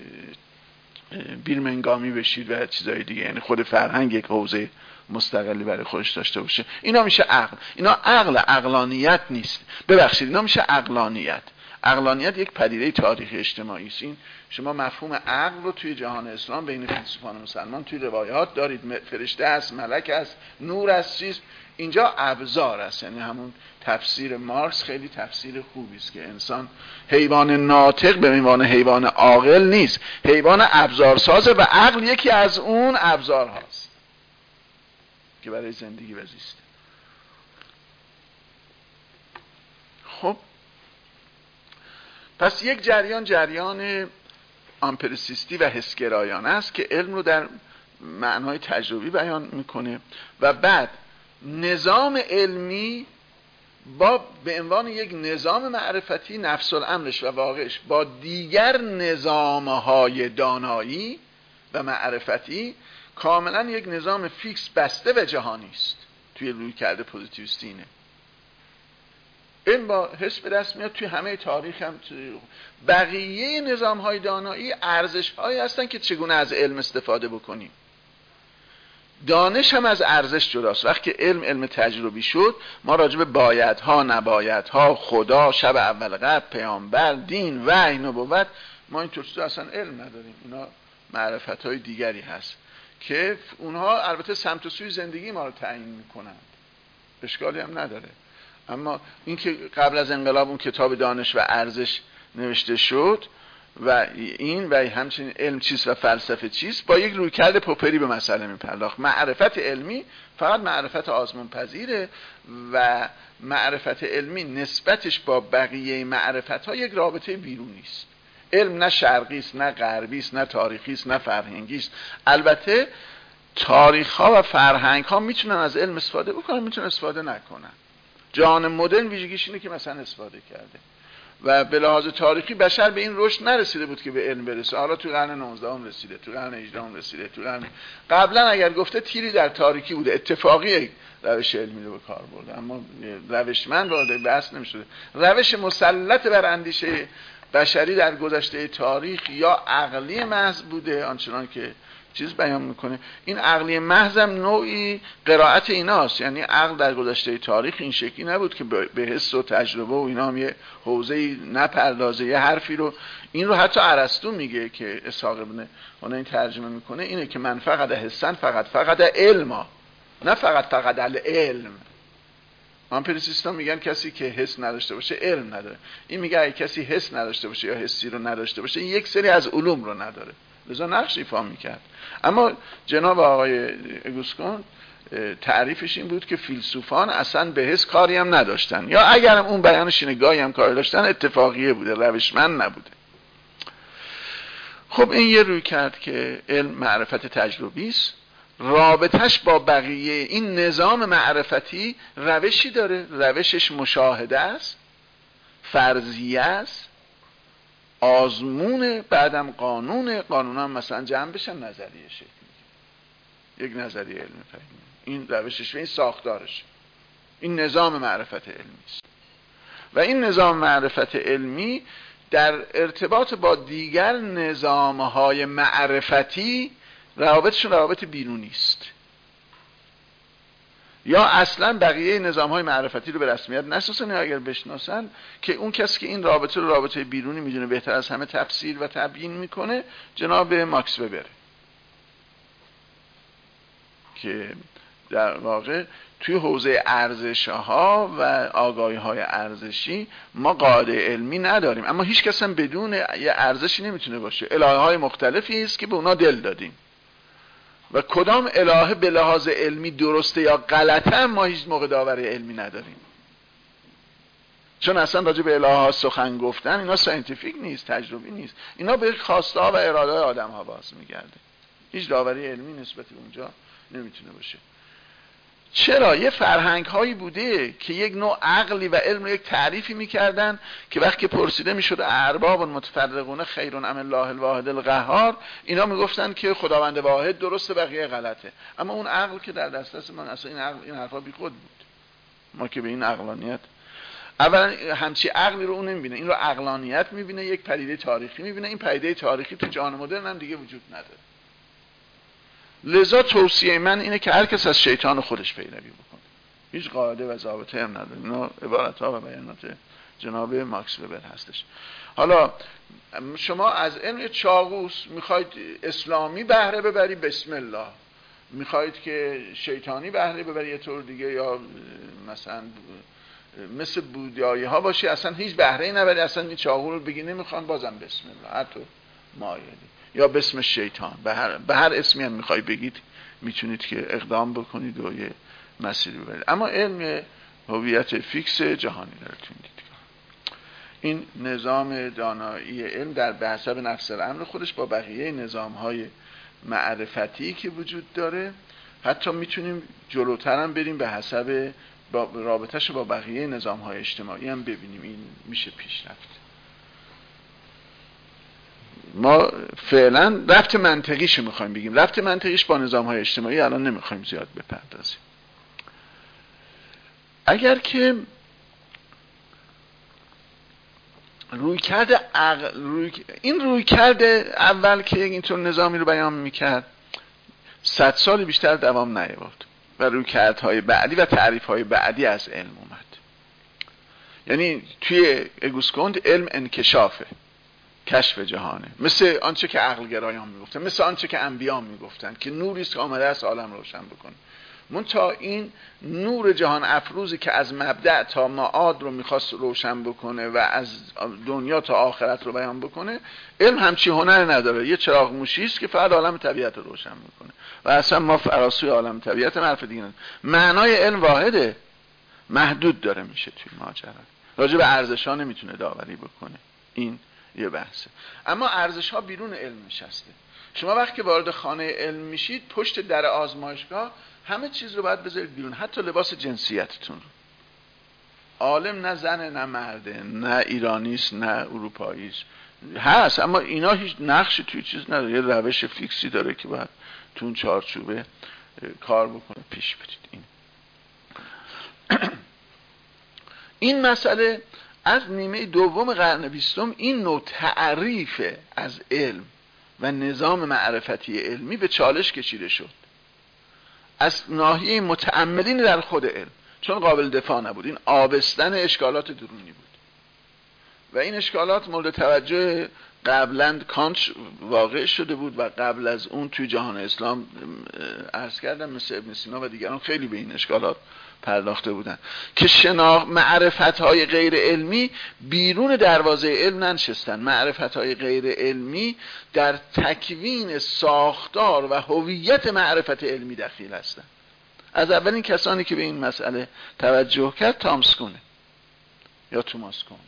بیرمنگامی بشید و چیزای دیگه، یعنی خود فرهنگ یک حوزه مستقلی برای خودش داشته باشه. اینا میشه عقل. اینا عقلانیت نیست، ببخشید اینا میشه عقلانیت. عقلانیت یک پدیده تاریخی اجتماعی است. این شما مفهوم عقل رو توی جهان اسلام بین فیلسوفان مسلمان توی روایات دارید، فرشته است، ملک است، نور است، چیز. اینجا ابزار است، یعنی همون تفسیر مارکس خیلی تفسیر خوبی است که انسان حیوان ناطق به عنوان حیوان عاقل نیست، حیوان ابزارسازه و عقل یکی از اون ابزارهاست که برای زندگی و زیست. خب پس یک جریان آمپریسیستی و حسگرایانه است که علم رو در معنای تجربی بیان میکنه و بعد نظام علمی به عنوان یک نظام معرفتی نفس الامرش و واقعش با دیگر نظامهای دانایی و معرفتی کاملا یک نظام فیکس بسته و جهانی است. توی رویکرد پوزیتیویستی اینه. این با حس به دست میاد توی همه تاریخ هم. بقیه نظامهای دانایی ارزش‌هایی هستن که چگونه از علم استفاده بکنیم. دانش هم از ارزش جداست. وقتی علم تجربی شد، ما راجع به بایدها، نبایدها، خدا، شب اول قبر، پیامبر، دین، وحی، نبوت، ما این چیزا اصلا علم نداریم. اونا معرفت‌های دیگری هست که اونها البته سمت و سوی زندگی ما رو تعیین میکنن، اشکالی هم نداره. اما این که قبل از انقلاب اون کتاب دانش و ارزش نوشته شد و این و همچنین علم چیست و فلسفه چیست، با یک رویکرد پوپری به مسئله میپرداخت. معرفت علمی فقط معرفت آزمون پذیره و معرفت علمی نسبتش با بقیه معرفت ها یک رابطه بیرونی است. علم نه شرقی است، نه غربی است، نه تاریخی است، نه فرهنگی است. البته تاریخ ها و فرهنگ ها میتونن از علم استفاده بکنن، میتونن استفاده نکنن. جهان مدرن ویژگیش اینه که مثلا استفاده کرده و به لحاظ تاریخی بشر به این رشد نرسیده بود که به علم برسه. حالا تو قرن 19 رسیده، تو قرن 18 رسیده، تو قرن قبلا اگر گفته تیری در تاریکی بوده، اتفاقی روش علمی رو به کار برده، اما روشمند وارد بحث نمی‌شده. روش مسلط بر اندیشه بشری در گذشته تاریخ یا عقلی محض بوده، آنچنان که چیز بیان میکنه. این عقلی محض هم نوعی قرائت ایناست، یعنی عقل در گذشته تاریخ این شکلی نبود که به حس و تجربه و اینا هم یه حوزه‌ای نپردازه. یه حرفی رو این رو حتی ارسطو میگه که اسحاق ابن اون این ترجمه میکنه، اینه که من فقط حسن فقط علما، نه فقط العلم. آمپریسیستا میگن کسی که حس نداشته باشه علم نداره. این میگه اگه کسی حس نداشته باشه یا حسی رو نداشته باشه، این یک سری از علوم رو نداره. لذا نقش ایفا میکرد. اما جناب آقای اگوستکون تعریفش این بود که فیلسوفان اصلا به حس کاری هم نداشتن، یا اگرم اون بیانش اینه گاهی هم کاری داشتن، اتفاقیه بوده، روشمند نبوده. خب این یه روی کرد که علم معرفت تجربی است، رابطش با بقیه این نظام معرفتی روشی داره، روشش مشاهده است، فرضیه است، آزمونه، بعدم قانون هم مثلا جمع بشن نظریه شکل میگیره، یک نظریه علمی فهمی. این روشش و این ساختارش، این نظام معرفت علمی است. و این نظام معرفت علمی در ارتباط با دیگر نظامهای معرفتی روابطشون روابط بیرونی است، یا اصلا بقیه نظامهای معرفتی رو به رسمیت نشناسن، یا اگر بشناسن که اون کسی که این رابطه رو رابطه بیرونی میدونه بهتر از همه تفسیر و تبیین میکنه جناب ماکس وبر، که در واقع توی حوزه ارزش‌ها و آگاهی‌های ارزشی ما قاعده علمی نداریم، اما هیچ کس هم بدون یه ارزشی نمیتونه باشه. الهه‌های مختلفی است که به اونا دل دادیم و کدام الهه به لحاظ علمی درسته یا غلطه هم ما هیچ موقع داوری علمی نداریم، چون اصلا راجع به الهه‌ها سخن گفتن اینا ساینتیفیک نیست، تجربی نیست، اینا به خواسته ها و اراده آدم ها باز میگرده. هیچ داوری علمی نسبت به اونجا نمیتونه باشه. چرا؟ یه فرهنگ هایی بوده که یک نوع عقلی و علم رو یک تعریفی میکردن که وقتی پرسیده میشد ارباب متفرقون خیرون ام الله الواحد القهار، اینا میگفتن که خداوند واحد درسته بقیه غلطه. اما اون عقل که در دسترس من اصلا این حرفا بیخود بود. ما که به این عقلانیت، اولا همچی عقلی رو اون نمیبینه، این رو عقلانیت میبینه، یک پدیده تاریخی میبینه. این پدیده تاریخی تو جهان مدرن هم دیگه وجود نداره. لذا توصیه من اینه که هر کس از شیطان خودش پیروی بکنه، هیچ قاعده و ضابطه هم نداره. اینا عبارت‌ها و بیانات جناب ماکس وبر هستش. حالا شما از علم چاقوس میخواید اسلامی بهره ببری، بسم الله. میخواید که شیطانی بهره ببری یه طور دیگه، یا مثلا مثل بودایی ها باشی اصلا هیچ بهره‌ای نبری، اصلا این چاقو رو بگی نمیخوام، بازم بسم الله. هر طور مایلی، یا بسم شیطان، به هر اسمی هم میخوای بگید میتونید که اقدام بکنید و یه مسیری ببرید. اما علم هویت فیکس جهانی داره تو این دیدگاه. این نظام دانایی علم در به حسب نفس الامر خودش با بقیه نظام‌های معرفتی که وجود داره، حتی میتونیم جلوتر هم بریم به حسب رابطه‌شو با بقیه نظام‌های اجتماعی هم ببینیم. این میشه پیش رفت. ما فعلا ربط منطقیشو میخوایم بگیم. ربط منطقیش با نظام‌های اجتماعی الان نمیخوایم زیاد بپردازیم. اگر که این رویکرد اول که اینطور نظامی رو بیان میکرد 100 سال بیشتر دوام نیاورد و رویکردهای بعدی و تعریفهای بعدی از علم اومد. یعنی توی اگوست علم انکشافه، کشف جهانه، مثل آنچه که عقلگرایان میگفتن، مثل آنچه که انبیا میگفتن که نوری است که آمده است عالم روشن بکنه. منتها این نور جهان افروزی که از مبدأ تا معاد رو میخواست روشن بکنه و از دنیا تا آخرت رو بیان بکنه، علم همچی هنر نداره. یه چراغ موشی است که فقط عالم طبیعت رو روشن میکنه و اصلا ما فراسوی عالم طبیعت حرف دیگه نداره. معنای علم واحده، محدود داره میشه توی ماجرا. راجع به ارزش‌ها نمیتونه داوری بکنه. این یه بحثه. اما ارزش‌ها بیرون علم نشسته. شما وقتی وارد خانه علم میشید، پشت در آزمایشگاه همه چیز رو باید بذارید بیرون، حتی لباس جنسیتتون رو. عالم نه زنه نه مرده، نه ایرانیست نه اروپاییست، هست اما اینا هیچ نقشی توی چیز نداره. یه روش فیکسی داره که باید تو اون چارچوبه کار بکنه، پیش برید. این مسئله از نیمه دوم قرن 20 این نوع تعریف از علم و نظام معرفتی علمی به چالش کشیده شد از ناحیه متأملین در خود علم، چون قابل دفاع نبود. این آبستن اشکالات درونی بود و این اشکالات مورد توجه قبلا کانت واقع شده بود و قبل از اون توی جهان اسلام عرض کردم مثل ابن سینا و دیگران خیلی به این اشکالات پرداخته بودن که معرفت‌های غیر علمی بیرون دروازه علم ننشستن. معرفت‌های غیر علمی در تکوین ساختار و هویت معرفت علمی دخیل هستند. از اولین کسانی که به این مسئله توجه کرد توماس کونه یا توماس کونه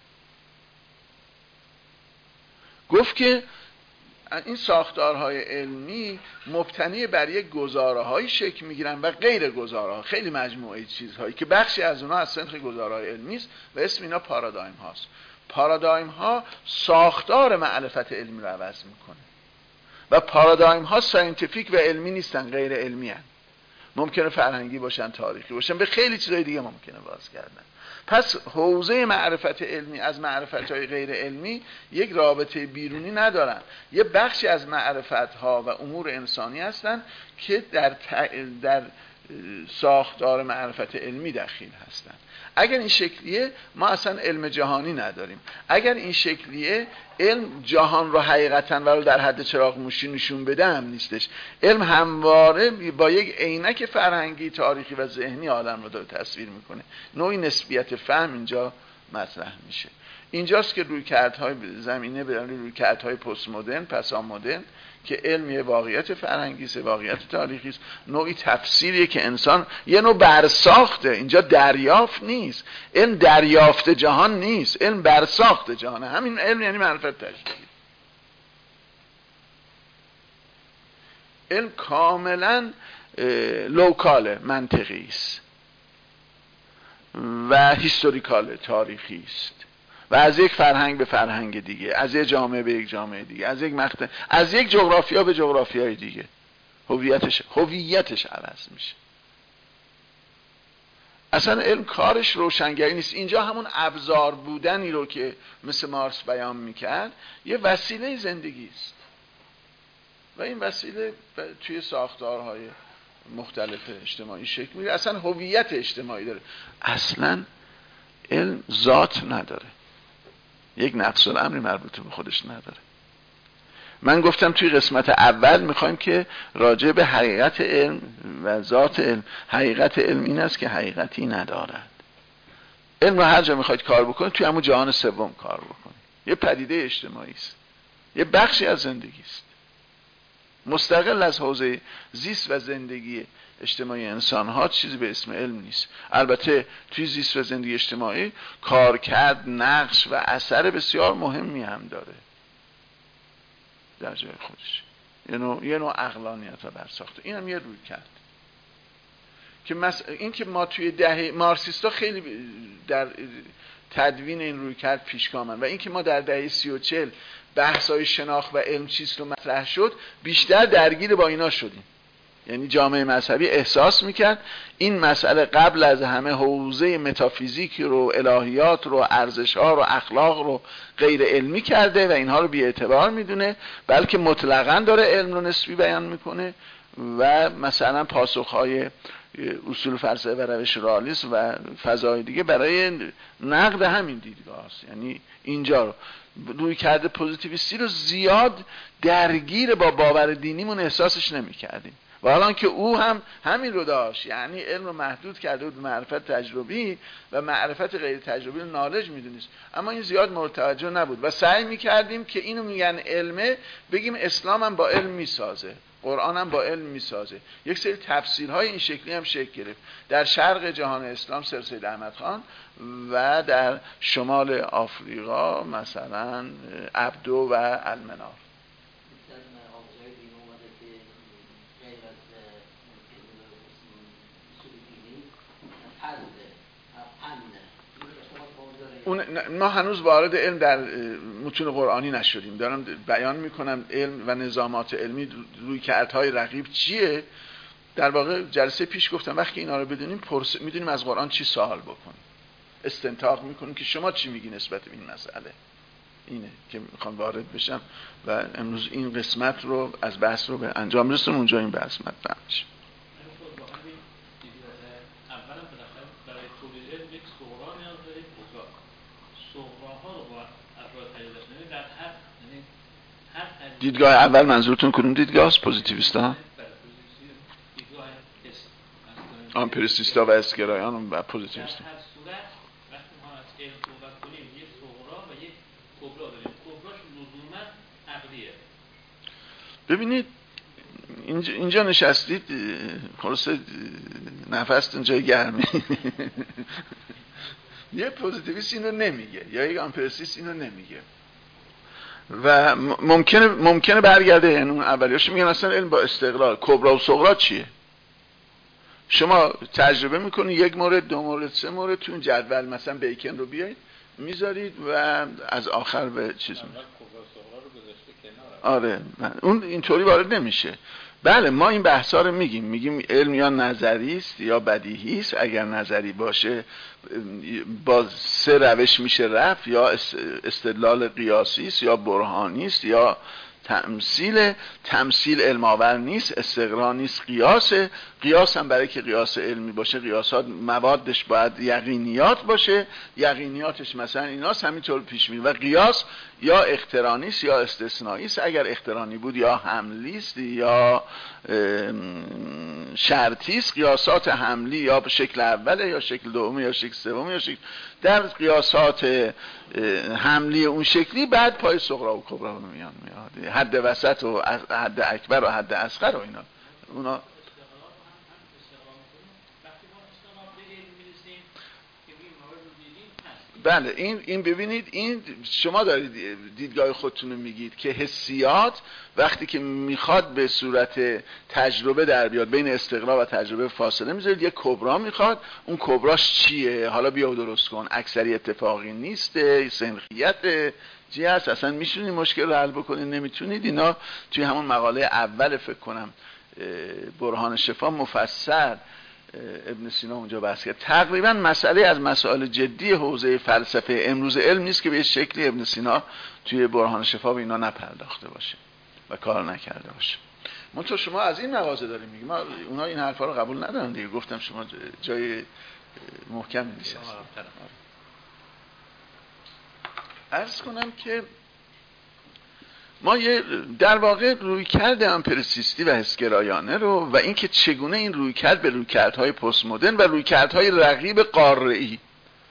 گفت که این ساختارهای علمی مبتنی بر یک گزاره‌های شکل میگیرن و غیر گزاره‌ها، خیلی مجموعه چیزهایی که بخشی از اونها از سنخ گزاره‌های علمی است و اسم اینا پارادایم هاست. پارادایم ها ساختار معرفت علمی رو عوض میکنه و پارادایم ها ساینتیفیک و علمی نیستن، غیر علمی هستن. ممکنه فرهنگی باشن، تاریخی باشن، به خیلی چیزای دیگه ممکنه باز کردن. پس حوزه معرفت علمی از معرفت‌های غیر علمی یک رابطه بیرونی ندارن. یه بخشی از معرفت‌ها و امور انسانی هستن که در ساختار معرفت علمی دخیل هستن. اگر این شکلیه ما اصلا علم جهانی نداریم. اگر این شکلیه علم جهان رو حقیقتاً ولو در حد چراغ موشی نشون بده هم نیستش. علم همواره با یک عینک فرهنگی، تاریخی و ذهنی عالم رو داره تصویر میکنه. نوعی نسبیت فهم اینجا مطرح میشه. اینجاست که رویکردهای زمینه به رویکردهای پست مدرن، پسا مدرن که علم یه واقعیت فرهنگی است، واقعیت تاریخی است، نوعی تفسیریه که انسان یه نوع برساخته. اینجا دریافت نیست، علم دریافت جهان نیست، علم برساخت جهانه. همین علم یعنی معرفت تشریحی. علم کاملا لوکاله، منطقی است و هیستوریکاله، تاریخی است و از یک فرهنگ به فرهنگ دیگه، از یک جامعه به یک جامعه دیگه، از یک مقطع، از یک جغرافیا به جغرافیای دیگه هویتش عوض میشه. اصلا علم کارش روشنگری نیست. اینجا همون ابزار بودنی رو که مثل مارکس بیان میکرد یه وسیله زندگی است و این وسیله توی ساختارهای مختلف اجتماعی شکل میگیره، اصلا هویت اجتماعی داره. اصلا علم ذات نداره، یک نفس الامری مربوط به خودش نداره. من گفتم توی قسمت اول میخوایم که راجع به حقیقت علم و ذات علم، حقیقت علم این است که حقیقتی ندارد. علم رو هر جا میخواید کار بکنید توی همون جهان سوم کار بکنید. یه پدیده اجتماعی است، یه بخشی از زندگی است، مستقل از حوزه زیست و زندگی اجتماعی انسان ها چیزی به اسم علم نیست. البته توی زیست و زندگی اجتماعی کارکرد، نقش و اثر بسیار مهمی هم داره در جای خودش، یه نوع عقلانیت رو برساخته. این هم یه روی کرد که این که ما توی دهه مارکسیستا خیلی در تدوین این روی کرد پیشگامن و این که ما در دهه 30 و 40 بحث‌های شناخت و علم چیست رو مطرح شد، بیشتر درگیر با اینا شدیم. یعنی جامعه مذهبی احساس میکرد این مسئله قبل از همه حوزه متافیزیک رو، الهیات رو، ارزش‌ها رو، اخلاق رو غیر علمی کرده و اینها رو بی‌اعتبار میدونه، بلکه مطلقاً داره علم رو نسبی بیان میکنه و مثلا پاسخ‌های اصول فلسفه و روش رئالیسم و فضای دیگه برای نقد همین دیدگاه است. یعنی اینجا رو روی کرده پوزیتیویستی رو زیاد درگیر با باور دینیمون احساسش نمی‌کردیم و حالا که او هم همین رو داشت، یعنی علم رو محدود کرده بود معرفت تجربی و معرفت غیر تجربی رو نالج میدونست، اما این زیاد مورد توجه نبود و سعی میکردیم که اینو میگن علمه بگیم اسلام هم با علم میسازه، قرآن هم با علم میسازه. یک سری تفسیرهای این شکلی هم شکل گرفت در شرق جهان اسلام، سر سید احمد خان، و در شمال آفریقا مثلا عبدو و المنار. ما هنوز وارد علم در متون قرآنی نشدیم، دارم بیان میکنم علم و نظامات علمی روی کردهای رقیب چیه. در واقع جلسه پیش گفتم وقتی اینا رو بدونیم میدونیم از قرآن چی سوال بکنیم، استنتاق میکنیم که شما چی میگی نسبت به این مسئله. اینه که میخوام وارد بشم و امروز این قسمت رو از بحث رو به انجام رسونم، اونجا این بحث مطرح میشه. دیدگاه اول منظورتون کدوم دیدگاه است؟ پوزیتیویستا، آمپریسیستا و اسگرایان و پوزیتیویستا. در هر صورت وقتی ما از علم صحبت کنیم یک صغرا و یک کبرا داریم. کبراش لزوما عقلیه. ببینید اینجا نشستید خلاصه نفس اینجا گرمه. یه پوزیتیویست اینو نمیگه یا یک آمپریسیست اینو نمیگه و ممکنه برگرده. یعنی اون اولیاش میگن اصلا علم با استقلال. کبرا و صغرا چیه؟ شما تجربه میکنید یک مورد، دو مورد، سه مورد تو اون جدول مثلا بیکن رو بیایید میذارید و از آخر به چیز آره اون اینطوری وارد نمیشه. بله ما این بحثا رو میگیم علم یا نظری است یا بدیهی است. اگر نظری باشه با سه روش میشه رفت، یا استدلال قیاسی است یا برهانی است یا تمثیل علم آور نیست، استقرا نیست، قیاس هم برای که قیاس علمی باشه قیاسات موادش باید یقینیات باشه، یقینیاتش مثلا ایناست، همینطور پیش میره. و قیاس یا اقترانی است یا استثنایی است. اگر اقترانی بود یا حملی است یا شرطی است. قیاسات حملی یا به شکل اوله یا شکل دومه یا شکل سومه یا شکل در قیاسات حملی اون شکلی بعد پای صغرا و کبرا رو میاد حد وسط و حد اکبر و حد اصغر و اینا اونا بله این ببینید، این شما دارید دیدگاه خودتون رو میگید که حسیات وقتی که میخواد به صورت تجربه در بیاد، بین استقرار و تجربه فاصله میذارید، یه کبرا میخواد، اون کبراش چیه؟ حالا بیا درست کن، اکثری اتفاقی نیسته، سنخیت چی هست، اصلا میشونید مشکل رو حل بکنید، نمیتونید. اینا توی همون مقاله اول فکر کنم برهان شفا مفصل ابن سینا اونجا بحث کرد. تقریبا مسئله از مسائل جدی حوزه فلسفه امروز علم نیست که به شکلی ابن سینا توی برهان شفا به اینا نپرداخته باشه و کار نکرده باشه. منتها شما از این مغازه داریم میگیم، اونا این حرفا رو قبول ندارن دیگه. گفتم شما جای محکم نیست. عرض کنم که ما یه در واقع رویکرد امپریسیستی و حسگرایانه رو و اینکه چگونه این رویکرد به رویکردهای پست مدرن و رویکردهای رقیب قاره‌ای،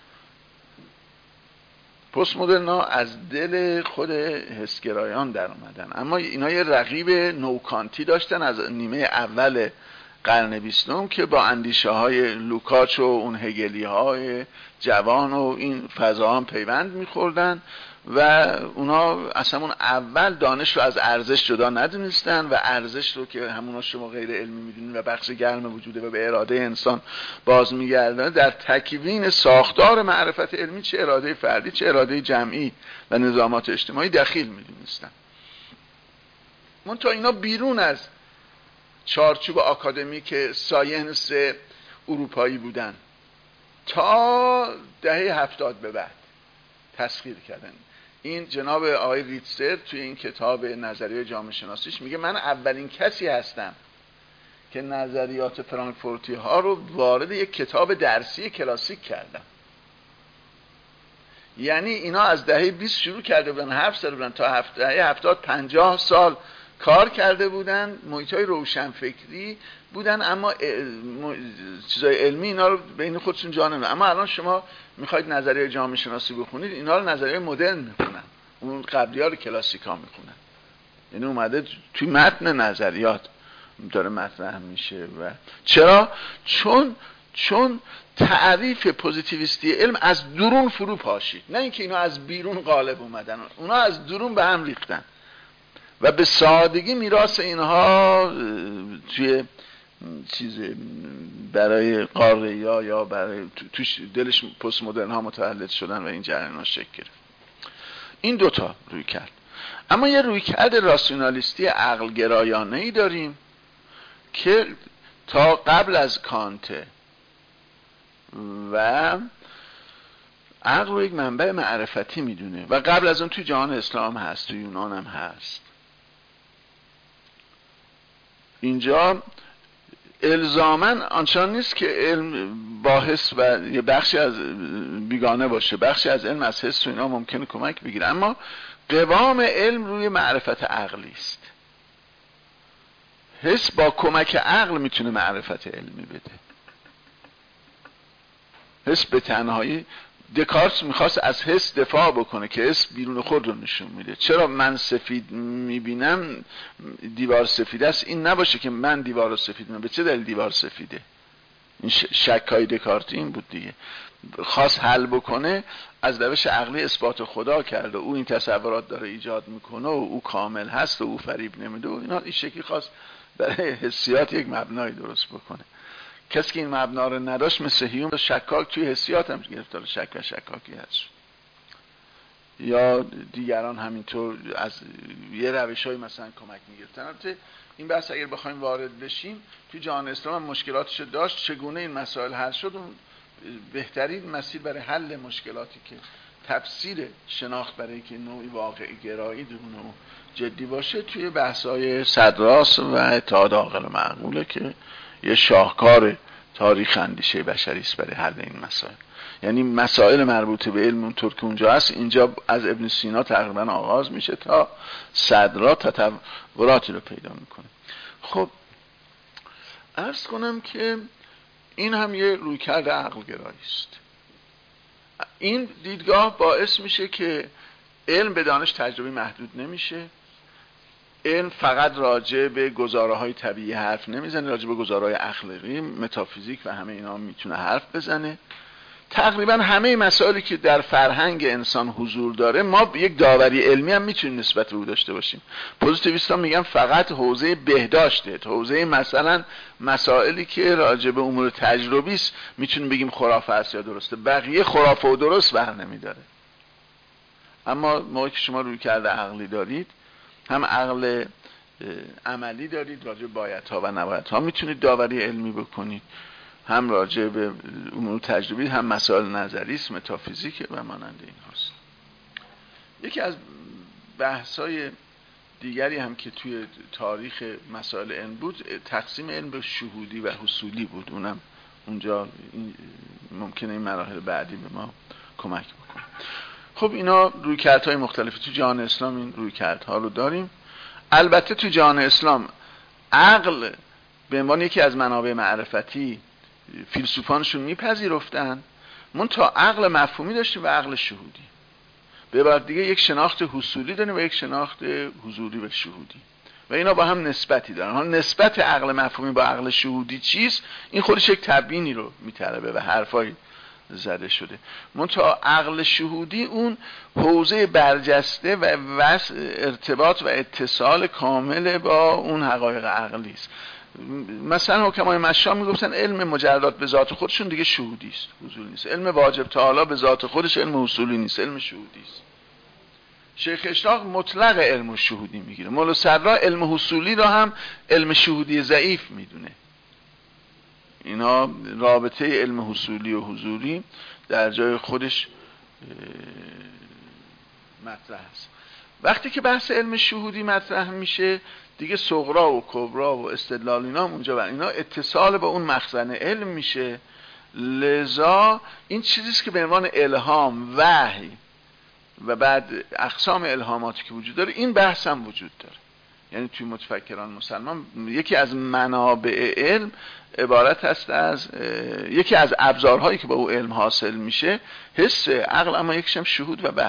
پست مدرن ها از دل خود حسگرایان در اومدن، اما اینا یه رقیب نوکانتی داشتن از نیمه اول قرن 20 که با اندیشه های لوکاچ و اون هگلی های جوان و این فضا هم پیوند میخوردن و اونا اصلا اون اول دانش رو از ارزش جدا ندونستن و ارزش رو که همونا شما غیر علمی میدونین و بخش گرم وجوده و به اراده انسان باز میگردن، در تکوین ساختار معرفت علمی چه اراده فردی چه اراده جمعی و نظامات اجتماعی دخیل میدونستن. منتها اینا بیرون از چارچوب آکادمیک ساینس اروپایی بودن تا دهه 70 به بعد تسخیر کردن. این جناب آقای ریتسر توی این کتاب نظریه جامعه شناسیش میگه من اولین کسی هستم که نظریات فرانکفورتی ها رو وارد یک کتاب درسی کلاسیک کردم. یعنی اینا از دهه 20 شروع کرده بودن، حرف زده بودن، تا دهه 70 50 سال کار کرده بودن، محیطای روشنفکری بودن، اما چیزای علمی اینا رو بین خودشون جا نمیدن. اما الان شما میخواید نظریه جامعه شناسی بخونید، اینا رو نظریه مدرن میخونن، اون قبلی ها رو کلاسیکا میخونن. یعنی اومده توی متن نظریات داره مطرح میشه. و چرا؟ چون تعریف پوزیتیویستی علم از درون فرو پاشید، نه اینکه اینا از بیرون غالب اومدن، اونا از درون به هم ریختن و به سادگی میراث اینها توی چیز برای قاره‌ای‌ها یا برای توش دلش پست مدرن ها متولد شدن و این جریان ها شکل گرفت. این دوتا روی کرد. اما یه روی کرد راسیونالیستی عقل گرایانه‌ای داریم که تا قبل از کانت و عقل رو یک منبع معرفتی میدونه و قبل از اون توی جهان اسلام هست، توی یونان هم هست. اینجا الزامن آنچنان نیست که علم با حس و یه بخشی از بیگانه باشه، بخشی از علم از حس و اینا ممکنه کمک بگیره، اما قوام علم روی معرفت عقلی است. حس با کمک عقل میتونه معرفت علمی بده. حس به تنهایی، دکارت میخواست از حس دفاع بکنه که حس بیرون خود رو نشون میده. چرا من سفید میبینم دیوار سفید است، این نباشه که من دیوار رو سفید میبینم. به چه دلیل دیوار سفیده؟ این شکای دکارت این بود دیگه. خواست حل بکنه، از روش عقلی اثبات خدا کرده، او این تصورات داره ایجاد میکنه و او کامل هست و او فریب نمیده و اینا. این شکلی خواست برای حسیات یک مبنای درست بکنه. کسی که این مبنا رو نداشت مثل هیوم شکاک توی حسیات هم گرفتار شک و شکاکی هست، یا دیگران همینطور از یه روش‌های مثلا کمک می‌گرفتن. البته این بحث اگر بخوایم وارد بشیم توی جهان اسلام هم مشکلاتش داشت، چگونه این مسائل حل شد، اون بهترین مسیر برای حل مشکلاتی که تفسیر شناخت برای که نوعی واقعی گرایی درون و جدی باشه توی بحث‌های صدراست و اتحاد عاقل معقوله که یه شاهکار تاریخ اندیشه بشری است برای حل این مسائل. یعنی مسائل مربوط به علم اونطور که اونجا هست، اینجا از ابن سینا تقریبا آغاز میشه تا صدرا تطوراتی رو پیدا میکنه. خب عرض کنم که این هم یه رویکرد عقل گرایی است. این دیدگاه باعث میشه که علم به دانش تجربی محدود نمیشه. علم فقط راجع به گزاره‌های طبیعی حرف نمیزنه، راجع به گزاره‌های اخلاقی، متافیزیک و همه اینا میتونه حرف بزنه. تقریبا همه مسائلی که در فرهنگ انسان حضور داره ما یک داوری علمی هم میتونیم نسبت به او داشته باشیم. پوزیتیویست‌ها میگن فقط حوزه بهداشته، حوزه مثلا مسائلی که راجع به امور تجربی است میتونیم بگیم خرافه است یا درسته، بقیه خرافه و درست بر نمیداره. اما موقعی که شما رویکرد عقلی دارید، هم عقل عملی دارید راجع به بایدها و نبایدها میتونید داوری علمی بکنید، هم راجع به امور تجربی، هم مسائل نظری است، متافیزیک و مانند این هاست. یکی از بحث‌های دیگری هم که توی تاریخ مسائل علم بود، تقسیم علم به شهودی و حصولی بود. اونم اونجا ممکنه این مراحل بعدی به ما کمک بکنه. خب اینا رویکردهای مختلفی تو جهان اسلام، این رویکردها رو داریم. البته تو جهان اسلام عقل به عنوان یکی از منابع معرفتی فیلسوفانشون میپذیرفتن، منتها عقل مفهومی داشتیم و عقل شهودی. به عبارت دیگه یک شناخت حصولی داریم و یک شناخت حضوری و شهودی و اینا با هم نسبتی دارن. حالا نسبت عقل مفهومی با عقل شهودی چیست؟ این خودش یک تبیینی رو میطلبه و حرفای زده شده. منتها عقل شهودی اون حوزه برجسته و ارتباط و اتصال کامل با اون حقایق عقلی است. مثلا حکمای مشام میگفتن علم مجرد به ذات خودشون دیگه شهودی است، حضوری نیست. علم واجب تعالی به ذات خودش علم حصولی نیست، علم شهودی است. شیخ اشراق مطلق علم شهودی میگیره. مولا صدرا علم حصولی رو هم علم شهودی ضعیف میدونه. اینا رابطه علم حصولی و حضوری در جای خودش مطرح است. وقتی که بحث علم شهودی مطرح میشه دیگه صغرا و کبرا و استدلال اینا هم اونجا اینا اتصال با اون مخزن علم میشه. لذا این چیزیست که به عنوان الهام، وحی و بعد اقسام الهاماتی که وجود داره، این بحث هم وجود داره. یعنی توی متفکران مسلمان یکی از منابع علم عبارت است از یکی از ابزارهایی که با او علم حاصل میشه حس عقل، اما یکیش هم شهود و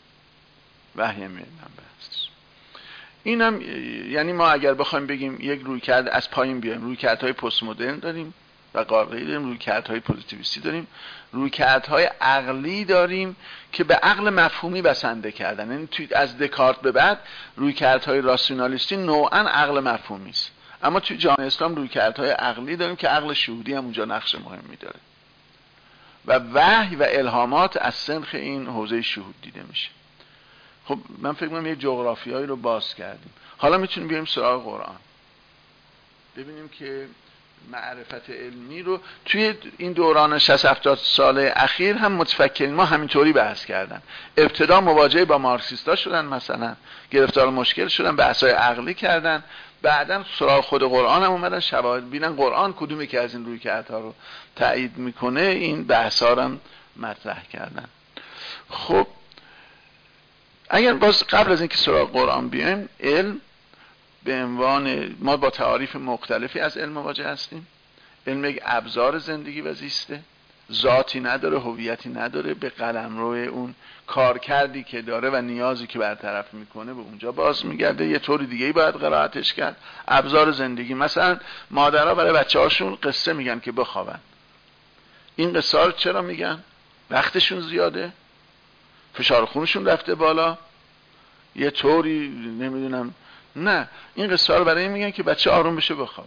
وحی منبع است. اینم یعنی ما اگر بخوایم بگیم یک رویکرد از پایین بیایم، رویکردهای پست مدرن داریم و قاره‌ای داریم، رویکردهای پوزیتیویستی داریم، رویکردهای عقلی داریم که به عقل مفهومی بسنده کردن. یعنی توی از دکارت به بعد رویکردهای راسیونالیستی نوعاً عقل مفهومی است، اما توی جهان اسلام رویکردهای عقلی داریم که عقل شهودی هم اونجا نقش مهمی داره و وحی و الهامات از سنخ این حوزه شهود دیده میشه. خب من فکر می‌کنم یه جغرافیایی رو باز کردیم. حالا میتونیم بیایم سراغ قرآن، ببینیم که معرفت علمی رو توی این دوران 60-70 سال اخیر هم متفکرین ما همینطوری بحث کردن. ابتدا مواجهه با مارکسیستا شدن، مثلا گرفتار مشکل شدن، بحث‌های عقلی کردن، بعدن سراغ خود قرآن هم اومدن، شواهد بینن قرآن کدومی که از این رویکردها رو تایید میکنه، این بحث‌ها رو هم مطرح کردن. خب اگر باز قبل از اینکه سراغ قرآن بیایم، علم به عنوان ما با تعاریف مختلفی از علم مواجه هستیم. علم یک ابزار زندگی و زیسته، ذاتی نداره، هویتی نداره، به قلمرو اون کارکردی که داره و نیازی که برطرف میکنه به اونجا باز میگرده. یه طوری دیگه ای باید قرائتش کرد. ابزار زندگی، مثلا مادرها برای بچه‌هاشون قصه میگن که بخوابن. این قصه ها رو چرا میگن؟ وقتشون زیاده، فشار خونشون رفته بالا، یه طوری نمیدونم. نه، این قصه رو برای این میگن که بچه آروم بشه بخوابه.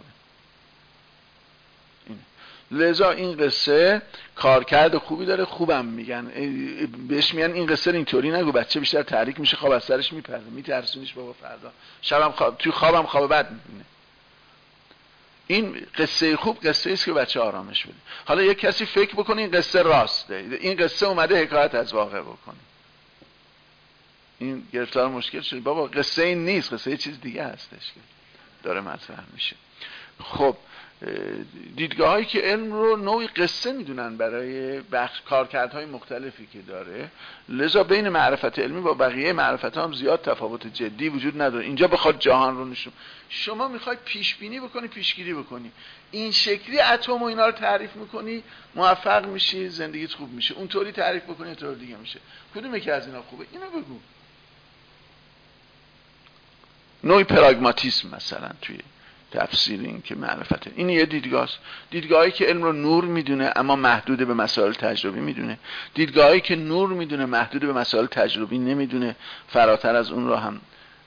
لذا این قصه کارکرد خوبی داره، خوبم میگن بهش، میگن این قصه رو اینطوری نگو، بچه بیشتر تحریک میشه، خواب از سرش میپره، میترسونیش بابا فردا شبم توی خوابم خواب بد میبینه. این قصه خوب قصه است که بچه آرامش بده. حالا یک کسی فکر بکنه این قصه راسته، این قصه اومده حکایت از واقع بکنه، این گرفتار مشکل شد. بابا قصه این نیست، قصه یه چیز دیگه هستش که داره مطرح میشه. خب دیدگاه هایی که علم رو نوعی قصه میدونن برای بخش کارکردهای مختلفی که داره، لذا بین معرفت علمی با بقیه معرفت هم زیاد تفاوت جدی وجود نداره. اینجا بخواد جهان رو نشون، شما میخواید پیش بینی بکنی، پیشگیری بکنی، این شکلی اتم و اینا رو تعریف میکنی، موفق میشی، زندگیت خوب میشه. اونطوری تعریف بکنی اونطور دیگه میشه. کدومه که از اینا خوبه؟ اینو بگو. نوعی پراگماتیسم مثلا توی تفسیر این که معرفته. این یه دیدگاهست. دیدگاهی که علم رو نور میدونه اما محدود به مسائل تجربی میدونه، دیدگاهی که نور میدونه محدود به مسائل تجربی نمیدونه، فراتر از اون رو هم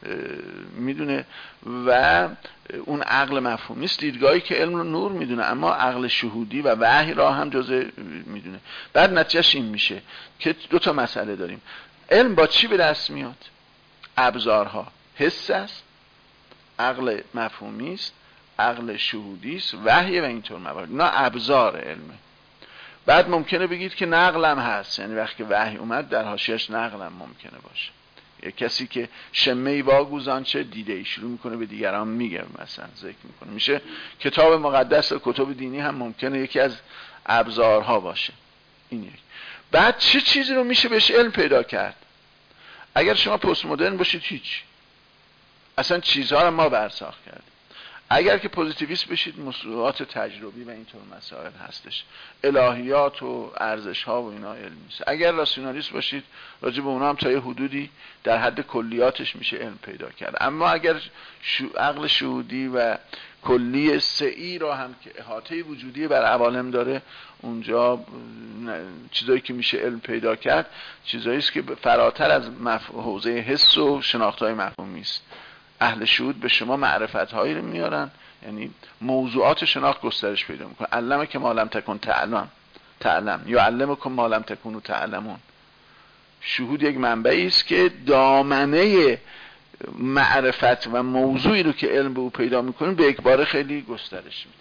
میدونه، و اون عقل مفهومی است. دیدگاهی که علم رو نور میدونه اما عقل شهودی و وحی را هم جزء میدونه. بعد نتیجهش این میشه که دو تا مسئله داریم. علم با چی به دست میاد؟ ابزارها. حس است، عقل مفهومی است، عقل شهودی است، وحی و اینطور موارد. اینا ابزار علمه. بعد ممکنه بگید که نقلم هست، یعنی وقتی وحی اومد در حاشیه‌اش نقلم ممکنه باشه. یک کسی که شمه‌ای واگوزان چه دیده ای شروع میکنه به دیگران میگه، مثلا ذکر میکنه، میشه کتاب مقدس و کتب دینی هم ممکنه یکی از ابزارها باشه. این یک. بعد چه چیزی رو میشه بهش علم پیدا کرد؟ اگر شما پست مدرن باشید هیچ، اصلا چیزها رو ما برساخت کردیم. اگر که پوزیتیویست بشید موضوعات تجربی و اینطور مسائل هستش، الهیات و ارزش ها و اینا علم نیست. اگر راسیونالیست باشید راجع به اونا هم تا یه حدودی در حد کلیاتش میشه علم پیدا کرد. اما اگر عقل شهودی و کلی سعی رو هم که احاطه وجودی بر عوالم داره، اونجا چیزایی که میشه علم پیدا کرد چیزایی است که فراتر از حوزه حس و شناخت‌های مفهومی است. اهل شهود به شما معرفت‌هایی رو میارن، یعنی موضوعات شناخت گسترش پیدا میکنه. علمک ما لم تکن تعلم یا علمکم ما لم تکونوا تعلمون. شهود یک منبعی است که دامنه معرفت و موضوعی رو که علم به او پیدا میکنه به یک باره خیلی گسترش میده.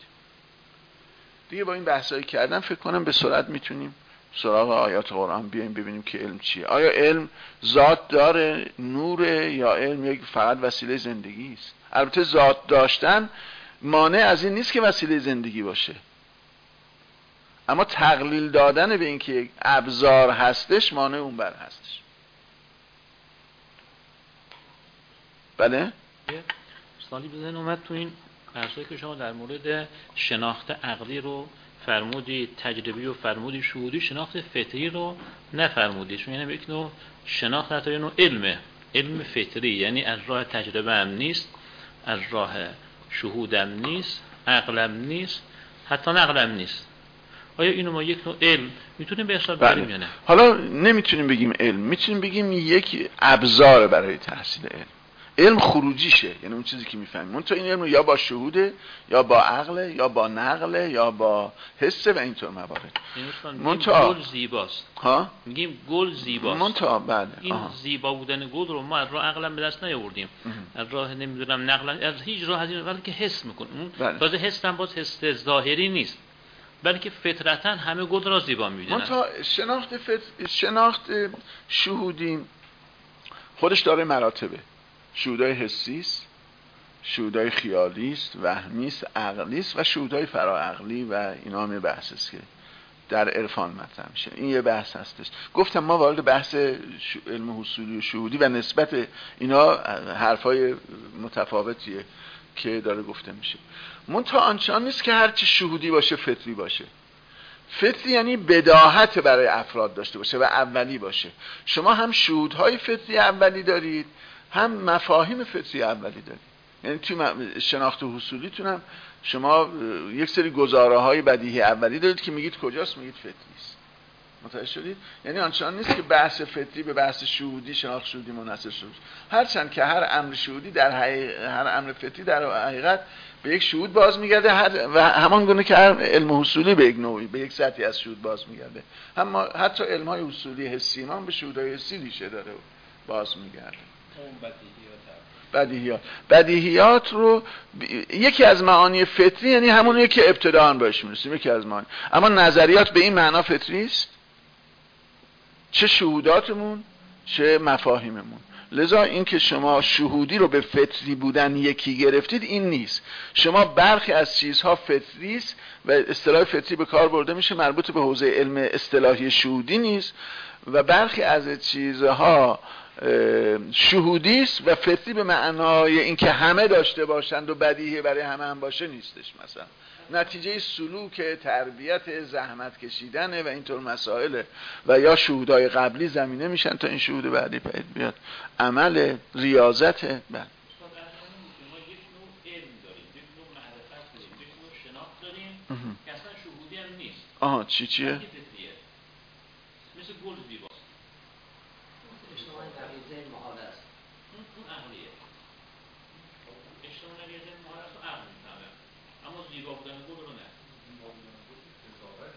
دیگه با این بحثایی کردم فکر کنم به سرعت میتونیم سراغ آیات قرآن بیایم ببینیم که علم چیه. آیا علم ذات داره، نوره، یا علم یک فقط وسیله زندگی است؟ البته ذات داشتن مانع از این نیست که وسیله زندگی باشه، اما تقلیل دادن به این که یک ابزار هستش مانع اون بر هستش. بله؟ سوالی بزن اومد تو این بحثایی که شما در مورد شناخت عقلی رو فرمودی، تجربی رو فرمودی، شهودی، شناخت فطری رو نفرمودی. چون یعنی یک نوع شناخت حتی یه نوع علم فطری، یعنی از راه تجربه هم نیست، از راه شهودم نیست، عقلم نیست، حتی نقلم نیست. آیا اینو ما یک نوع علم میتونیم به حساب ببریم یا نه؟ حالا نمیتونیم بگیم علم، میتونیم بگیم یک ابزار برای تحصیل علم. علم خروجیشه، یعنی اون چیزی که میفهمیم. اون تو این علم یا با شهوده، یا با عقل، یا با نقل، یا با حس و اینطور موارد. منتها گل زیباست. ها؟ میگیم گل زیباست. منتها بله. این زیبا بودن گل رو ما از راه عقلم به دست نیاوردیم. از راه نمیدونم نقل، از هیچ راه از این ولی که حس میکنیم. اون تازه حس هم باز حس ظاهری نیست، بلکه فطرتاً همه گل را زیبا می‌بینن. منتها شناخت شهودی خودش داره مراتبه. شهودای حسی است، شهودای خیالی است، وهمی است، عقلی است و شهودای فراعقلی و اینا هم بحث است که در عرفان مطرح میشه. این یه بحث هستش. گفتم ما وارد بحث علم حصولی و شهودی و نسبت اینا حرفای متفاوتیه که داره گفته میشه. منتها آنچنان نیست که هرچی شهودی باشه فطری باشه. فطری یعنی بداهت برای افراد داشته باشه و اولی باشه. شما هم شهودهای فطری اولی دارید، هم مفاهیم فطری اولی دارید. یعنی توی شناخت حصولیتون هم شما یک سری گزاره‌های بدیهی اولی دارید که میگید کجاست، میگید فطری است. متوجه شدید؟ یعنی آنچنان نیست که بحث فطری به بحث شهودی، شناخت شهودی منحصر شده. هرچند که هر امر شهودی هر امر فطری در حقیقت به یک شهود باز میگرده و همان گونه که هر علم حصولی به یک نوعی به یک سطحی از شهود باز میگرده. اما حتی علم‌های حصولی حسی ما به شهودهای حسی ریشه داره و باز میگرده. بدیهیات رو یکی از معانی فطری یعنی همونیه که ابتداءً بهش میرسیم، یکی از معانی. اما نظریات به این معنا فطری است، چه شهوداتمون چه مفاهیممون. لذا این که شما شهودی رو به فطری بودن یکی گرفتید این نیست. شما برخی از چیزها فطری است و اصطلاح فطری به کار برده میشه مربوط به حوزه علم اصطلاحی شهودی نیست، و برخی از چیزها شهودی است و فطری به معنای اینکه همه داشته باشند و بدیهی برای همه هم باشه نیستش. مثلا نتیجه سلوک، تربیت، زحمت کشیدن و اینطور مسائل و یا شهودهای قبلی زمینه میشن تا این شهود بعدی پدید بیاد. عمل ریاضت. بله داریم که اصلا شهودی هم نیست. چیه؟ مثل گل زیباست. اجتماع غریزه محال است. اون عقلیه. اجتماع غریزه محال است و عقل میفهمه. اما زیبا بودن گل رو نه. زیبا بودن گل قضاوت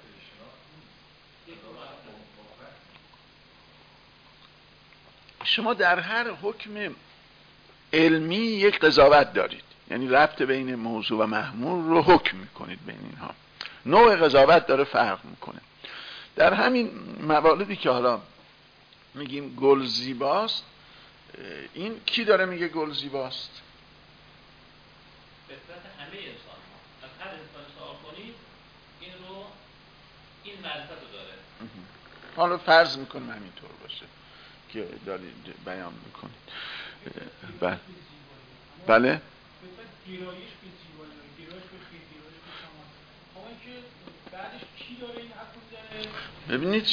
شما در هر حکم علمی یک قضاوت دارید، یعنی ربط بین موضوع و محمول رو حکم میکنید بین اینها. نوع قضاوت داره فرق میکنه. در همین مواردی که حالا میگیم گل زیباست، این کی داره میگه گل زیباست؟ فطرت همه انسان ها. از هر انسان سوال کنید این معرفت رو داره. حالا فرض میکنم همینطور باشه که دارید بیان میکنید. بله؟ گرایش به زیبایی داره، گرایش به خیر، گرایش به کمال. خب این که بعدش کی داره این حکم میزنه؟ ببینید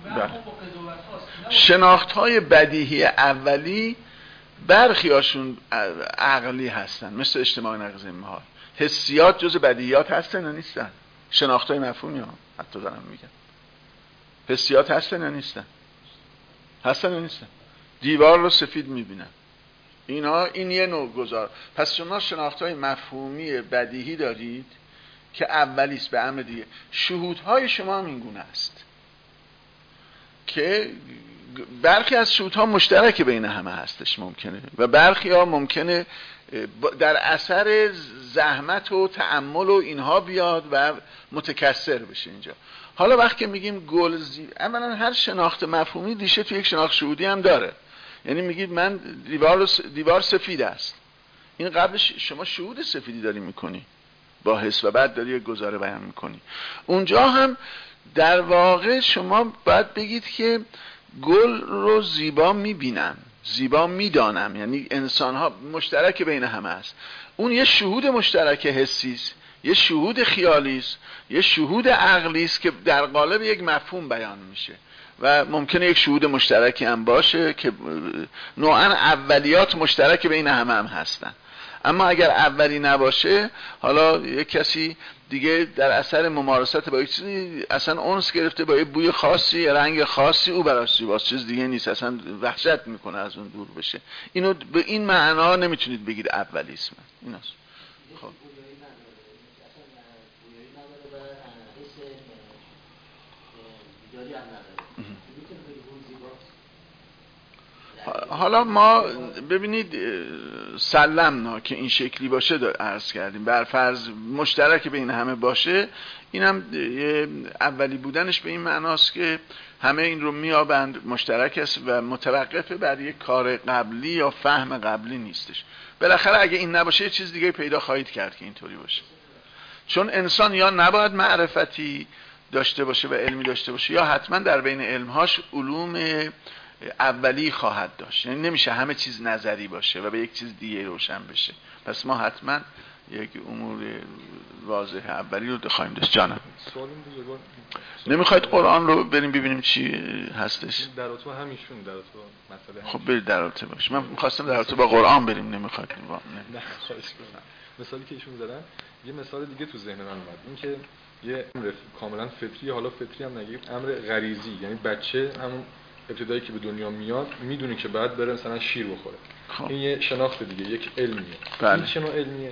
با شناخت‌های بدیهی اولی برخیاشون عقلی هستن، مثل اجتماع نقض محال. حسیات جز بدیهیات هستن یا نیستن؟ شناخت‌های مفهومی ها حتی دارم میگم. حسیات هستن یا نیستن؟ هستن یا نیستن؟ دیوار رو سفید میبینن. این یه نوع گذار. پس شما شناخت‌های مفهومی بدیهی دارید که اولیست به امر دیگه. شهودهای شما هم این گونه است که برخی از شهودها مشترک بین همه هستش ممکنه و برخی ها ممکنه در اثر زحمت و تأمل و اینها بیاد و متکثر بشه اینجا. حالا وقتی میگیم اولا هر شناخت مفهومی ریشه تو یک شناخت شهودی هم داره. یعنی میگید من دیوار سفید است، این قبلش شما شهود سفیدی داری میکنی با حس و بعد داری یک گزاره بیان میکنی. اونجا هم در واقع شما باید بگید که گل رو زیبا میبینم، زیبا میدانم، یعنی انسان ها مشترک بین همه است. اون یه شهود مشترک حسی است، یه شهود خیالی است، یه شهود عقلی است که در قالب یک مفهوم بیان میشه و ممکنه یک شهود مشترکی هم باشه که نوعاً اولیات مشترک بین همه هم هستن. اما اگر اولی نباشه، حالا یک کسی دیگه در اثر ممارست با یک چیزی اصلا اونس گرفته با یک بوی خاصی، رنگ خاصی، او براش زیباست، چیز دیگه نیست، اصلا وحشت میکنه از اون دور بشه. اینو به این معنا نمیتونید بگید اولیسم. ایناست. خب حالا ما ببینید سلمنا که این شکلی باشه عرض کردیم، بر فرض مشترک بین همه باشه، اینم اولی بودنش به این معناست که همه این رو میابند مشترک است و متوقفه بر یک کار قبلی یا فهم قبلی نیستش. بالاخره اگه این نباشه یه چیز دیگه پیدا خواهید کرد که اینطوری باشه. چون انسان یا نباید معرفتی داشته باشه و علمی داشته باشه یا حتما در بین علمهاش علوم اولی خواهد داشت. یعنی نمیشه همه چیز نظری باشه و به یک چیز دیگه روشن بشه. پس ما حتما یک امور واضح اولی رو خواهیم داشت. جانم نمیخواید قرآن رو بریم ببینیم چی هستش؟ در تو همیشون در تو مثلا خب برید در تو باش. من می‌خواستم در تو با قرآن بریم، نمیخواد. نه خواهش می‌کنم. مثالی که ایشون زدن یه مثال دیگه تو ذهن من اومد، این که یه امر کاملا فطری، حالا فطری هم نگیم، امر غریزی، یعنی بچه همون ابتدایی که به دنیا میاد میدونه که باید بره مثلا شیر بخوره. خب. این یه شناخت دیگه، یک علمیه. بله. این چه نوع علمیه؟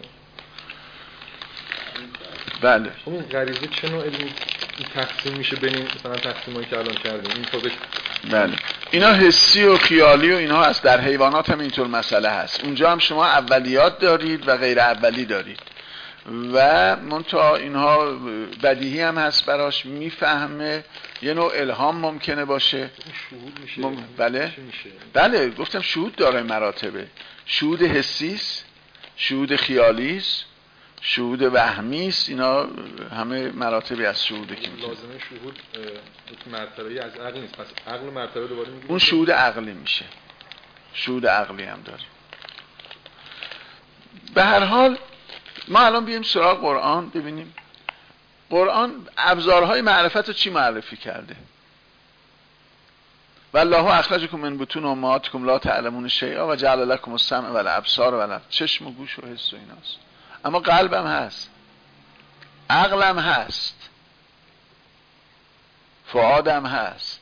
بله. خب این غریزه چه نوع علمی تقسیم میشه بین مثلا تقسیمایی که الان کردیم؟ این خودش بله. اینا حسی و خیالی و اینا هست. در حیوانات هم اینطور مسئله هست. اونجا هم شما اولیات دارید و غیر اولی دارید و منتها اینها بدیهی هم هست براش، میفهمه، یه نوع الهام ممکنه باشه. شهود میشه. بله بله گفتم شهود داره مراتبه. شهود حسیست، شهود خیالیست، شهود وهمیست. اینا همه مراتبی از شهوده که لازمه شهود مرتبه‌ای از عقل نیست. پس عقل مرتبه دوباره میگه اون شهود عقلی میشه. شهود عقلی هم داره. به هر حال ما الان بیایم سراغ قرآن ببینیم قرآن ابزارهای معرفت رو چی معرفی کرده. والله اخرجکم من بطون امهاتکم لا تعلمون شیئا و جعل لکم السمع والابصار چشم و گوش و حس و ایناست. اما قلبم هست. عقلم هست، فؤادم هست،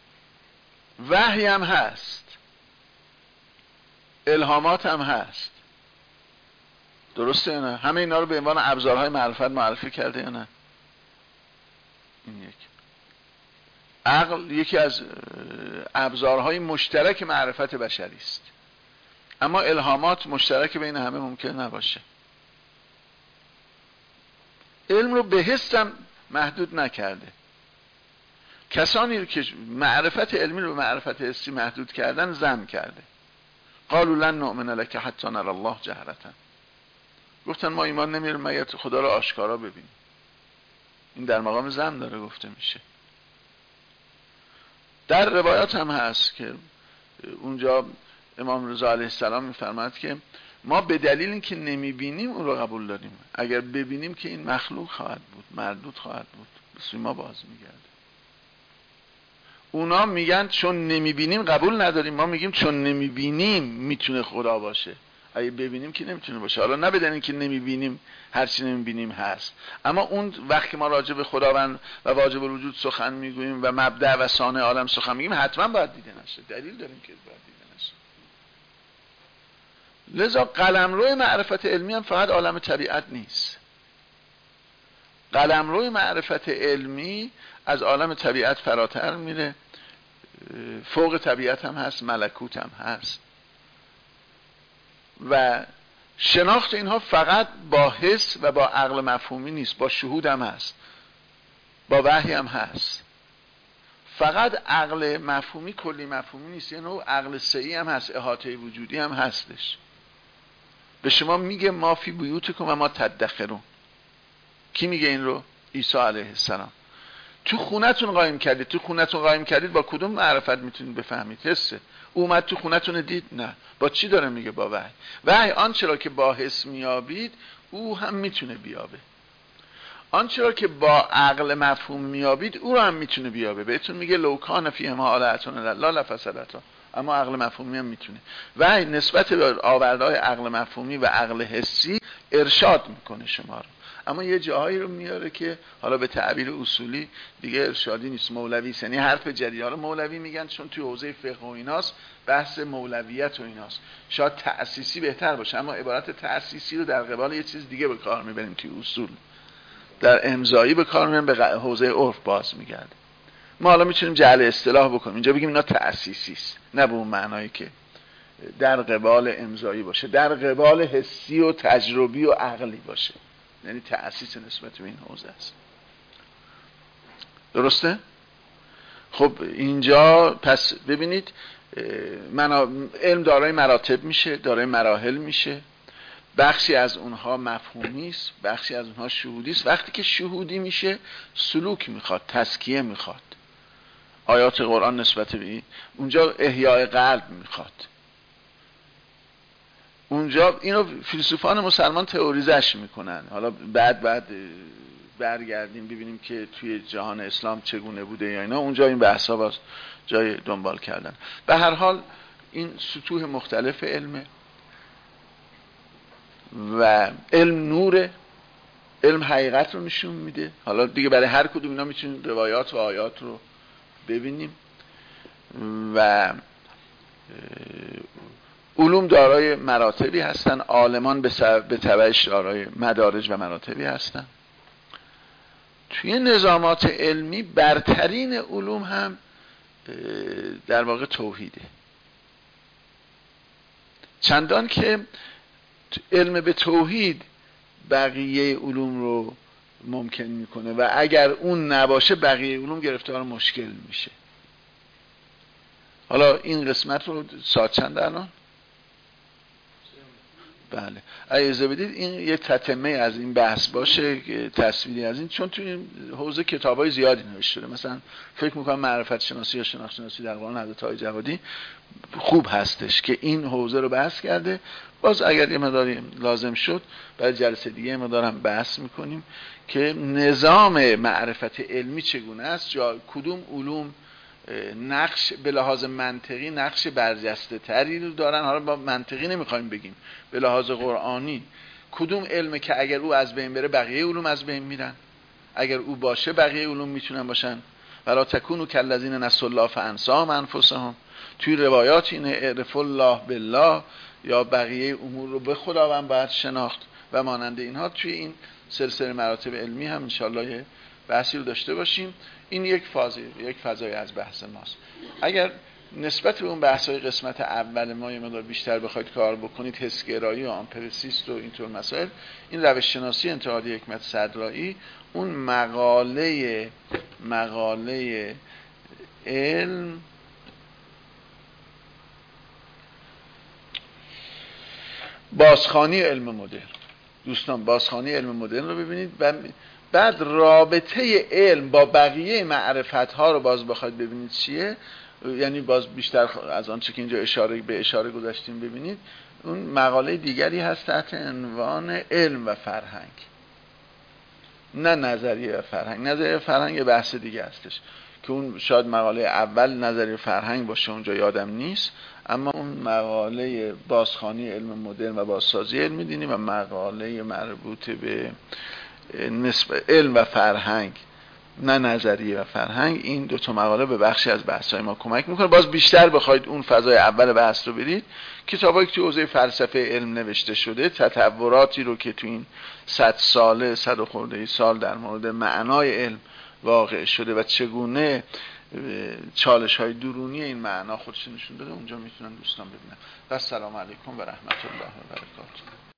وحیم هست، الهاماتم هست. درسته یا نه؟ همه اینا رو به عنوان ابزارهای معرفت معرفی کرده یا نه؟ این یک. عقل یکی از ابزارهای مشترک معرفت بشری است، اما الهامات مشترک بین همه ممکن نباشه. علم رو به حسم محدود نکرده. کسانی رو که معرفت علمی رو به معرفت حسی محدود کردن ذم کرده. قالوا لن نؤمن لك حتی نرى الله جهرة. گفتن ما ایمان نمیاریم مگر خدا رو آشکارا ببینیم. این در مقام ذم داره گفته میشه. در روایات هم هست که اونجا امام رضا علیه السلام میفرماد که ما به دلیل اینکه نمیبینیم اون رو قبول داریم، اگر ببینیم که این مخلوق خواهد بود، مردود خواهد بود، به سوی ما باز میگرده. اونا میگن چون نمیبینیم قبول نداریم، ما میگیم چون نمیبینیم میتونه خدا باشه، اگه ببینیم که نمیتونه باشه. حالا نه بدن اینکه نمیبینیم هرچی نمیبینیم هست، اما اون وقتی ما راجع به خداوند و واجب الوجود سخن میگوییم و مبدأ و صانع عالم سخن میگیم، حتما باید دیده نشه. دلیل داریم که باید دیده نشه. لذا قلمرو معرفت علمی هم فقط عالم طبیعت نیست. قلمرو معرفت علمی از عالم طبیعت فراتر میره، فوق طبیعت هم هست، ملکوت هم هست. و شناخت اینها فقط با حس و با عقل مفهومی نیست، با شهود هم هست، با وحی هم هست. فقط عقل مفهومی کلی مفهومی نیست، یعنی عقل سعی هم هست، احاطه وجودی هم هستش. به شما میگه ما فی بیوتکم و ما تدخرون. کی میگه این رو؟ عیسی علیه السلام. تو خونتون قایم کردید، با کدوم معرفت میتونید بفهمید؟ حسه. اومد تو خونتون دید؟ نه. با چی داره میگه؟ با وحی. وحی آنچه را که با حس میابید او هم میتونه بیابه، آنچه را که با عقل مفهوم میابید او را هم میتونه بیابه. بهتون میگه لو کان فیهما آلهة الا الله لفسدتا، اما عقل مفهومی هم میتونه. وحی نسبت به آوردهای عقل مفهومی و عقل حسی ارشاد میکنه شما رو، اما یه جاهایی رو میاره که حالا به تعبیر اصولی دیگه ارشادی نیست، مولوی است. یعنی حرف جدید. حالا مولوی میگن چون توی حوزه فقه و ایناست، بحث مولویت و ایناست، شاید تأسیسی بهتر باشه، اما عبارت تأسیسی رو در قبال یه چیز دیگه به کار میبریم توی اصول. در امضایی به کار میبریم، به حوزه عرف باز میگرده. ما حالا میتونیم جعل اصطلاح بکنیم، اینجا بگیم اینا تأسیسی است، نه به اون معنایی که در قبال امضایی باشه، در قبال حسی و تجربی و عقلی باشه. یعنی تأسیس نسبت به این حوزه است. درسته؟ خب اینجا پس ببینید علم دارای مراتب میشه، دارای مراحل میشه. بخشی از اونها مفهومی است، بخشی از اونها شهودی است. وقتی که شهودی میشه سلوک میخواد، تزکیه میخواد. آیات قرآن نسبت به این، اونجا احیاء قلب میخواد. اونجا اینو فیلسوفان مسلمان تئوریزش میکنن. حالا بعد برگردیم ببینیم که توی جهان اسلام چگونه بوده یا اینا، اونجا این بحثا باز جای دنبال کردن. به هر حال این سطوح مختلف علمه و علم نوره، علم حقیقت رو نشون میده. حالا دیگه برای هر کدوم اینا میتونیم روایات و آیات رو ببینیم. و علوم دارای مراتبی هستن، عالمان به تبعش دارای مدارج و مراتبی هستن. توی نظامات علمی برترین علوم هم در واقع توحیده، چندان که علم به توحید بقیه علوم رو ممکن میکنه و اگر اون نباشه بقیه علوم گرفتار مشکل میشه. حالا این قسمت رو ساعت چند الان؟ بله، اجازه بدید این یه تتمه از این بحث باشه، تصویری از این، چون توی این حوزه کتابای زیادی نوشته شده. مثلا فکر میکنم معرفت شناسی یا شناخت شناسی در قرآن حضرت آقای جوادی خوب هستش که این حوزه رو بحث کرده. باز اگر یه مقداری لازم شد برای جلسه دیگه یه مقدار هم بحث میکنیم که نظام معرفت علمی چگونه است، کدوم علوم نقش به لحاظ منطقی نقش برجسته تری رو دارن. حالا با منطقی نمیخوایم بگیم، به لحاظ قرآنی کدوم علمه که اگر او از بین بره بقیه علوم از بین میرن، اگر او باشه بقیه علوم میتونن باشن. ولا تکونوا کالذین نسوا الله فانساهم انفسهم. توی روایات اینه اعرف الله بالله، یا بقیه امور رو به خداوند باید شناخت و مانند اینها. توی این سلسله مراتب علمی هم انشالله یه بحثی رو داشته باشیم. این یک فضای از بحث ماست. اگر نسبت به اون بحث‌های قسمت اول ما یه مقدار بیشتر بخواید کار بکنید، حسگرایی و آمپریسیست و اینطور مسائل، این روش شناسی انتقادی حکمت صدرایی، اون مقاله علم بازخوانی علم مدرن، دوستان بازخوانی علم مدرن رو ببینید و بعد رابطه علم با بقیه معرفت ها رو باز بخواید ببینید چیه، یعنی باز بیشتر از آنچه که اینجا اشاره گذاشتیم ببینید. اون مقاله دیگری هست تحت عنوان علم و فرهنگ، نه نظریه و فرهنگ. نظریه و فرهنگ یه بحث دیگه هستش که اون شاید مقاله اول نظریه فرهنگ باشه، اونجا یادم نیست، اما اون مقاله بازخوانی علم مدرن و بازسازی علم می‌دینیم و مقاله مربوط به نسبت علم و فرهنگ، نه نظریه و فرهنگ. این دو تا مقاله به بخشی از بحث‌های ما کمک میکنه. باز بیشتر بخواید اون فضای اول بحث رو برید، کتابایی که تو حوزه فلسفه علم نوشته شده، تطوراتی رو که تو این 100 و خورده سال در مورد معنای علم واقع شده و چگونه چالش‌های درونی این معنا خودش نشون داده، اونجا میتونن دوستان ببینن. و السلام علیکم و رحمت الله و برکاته.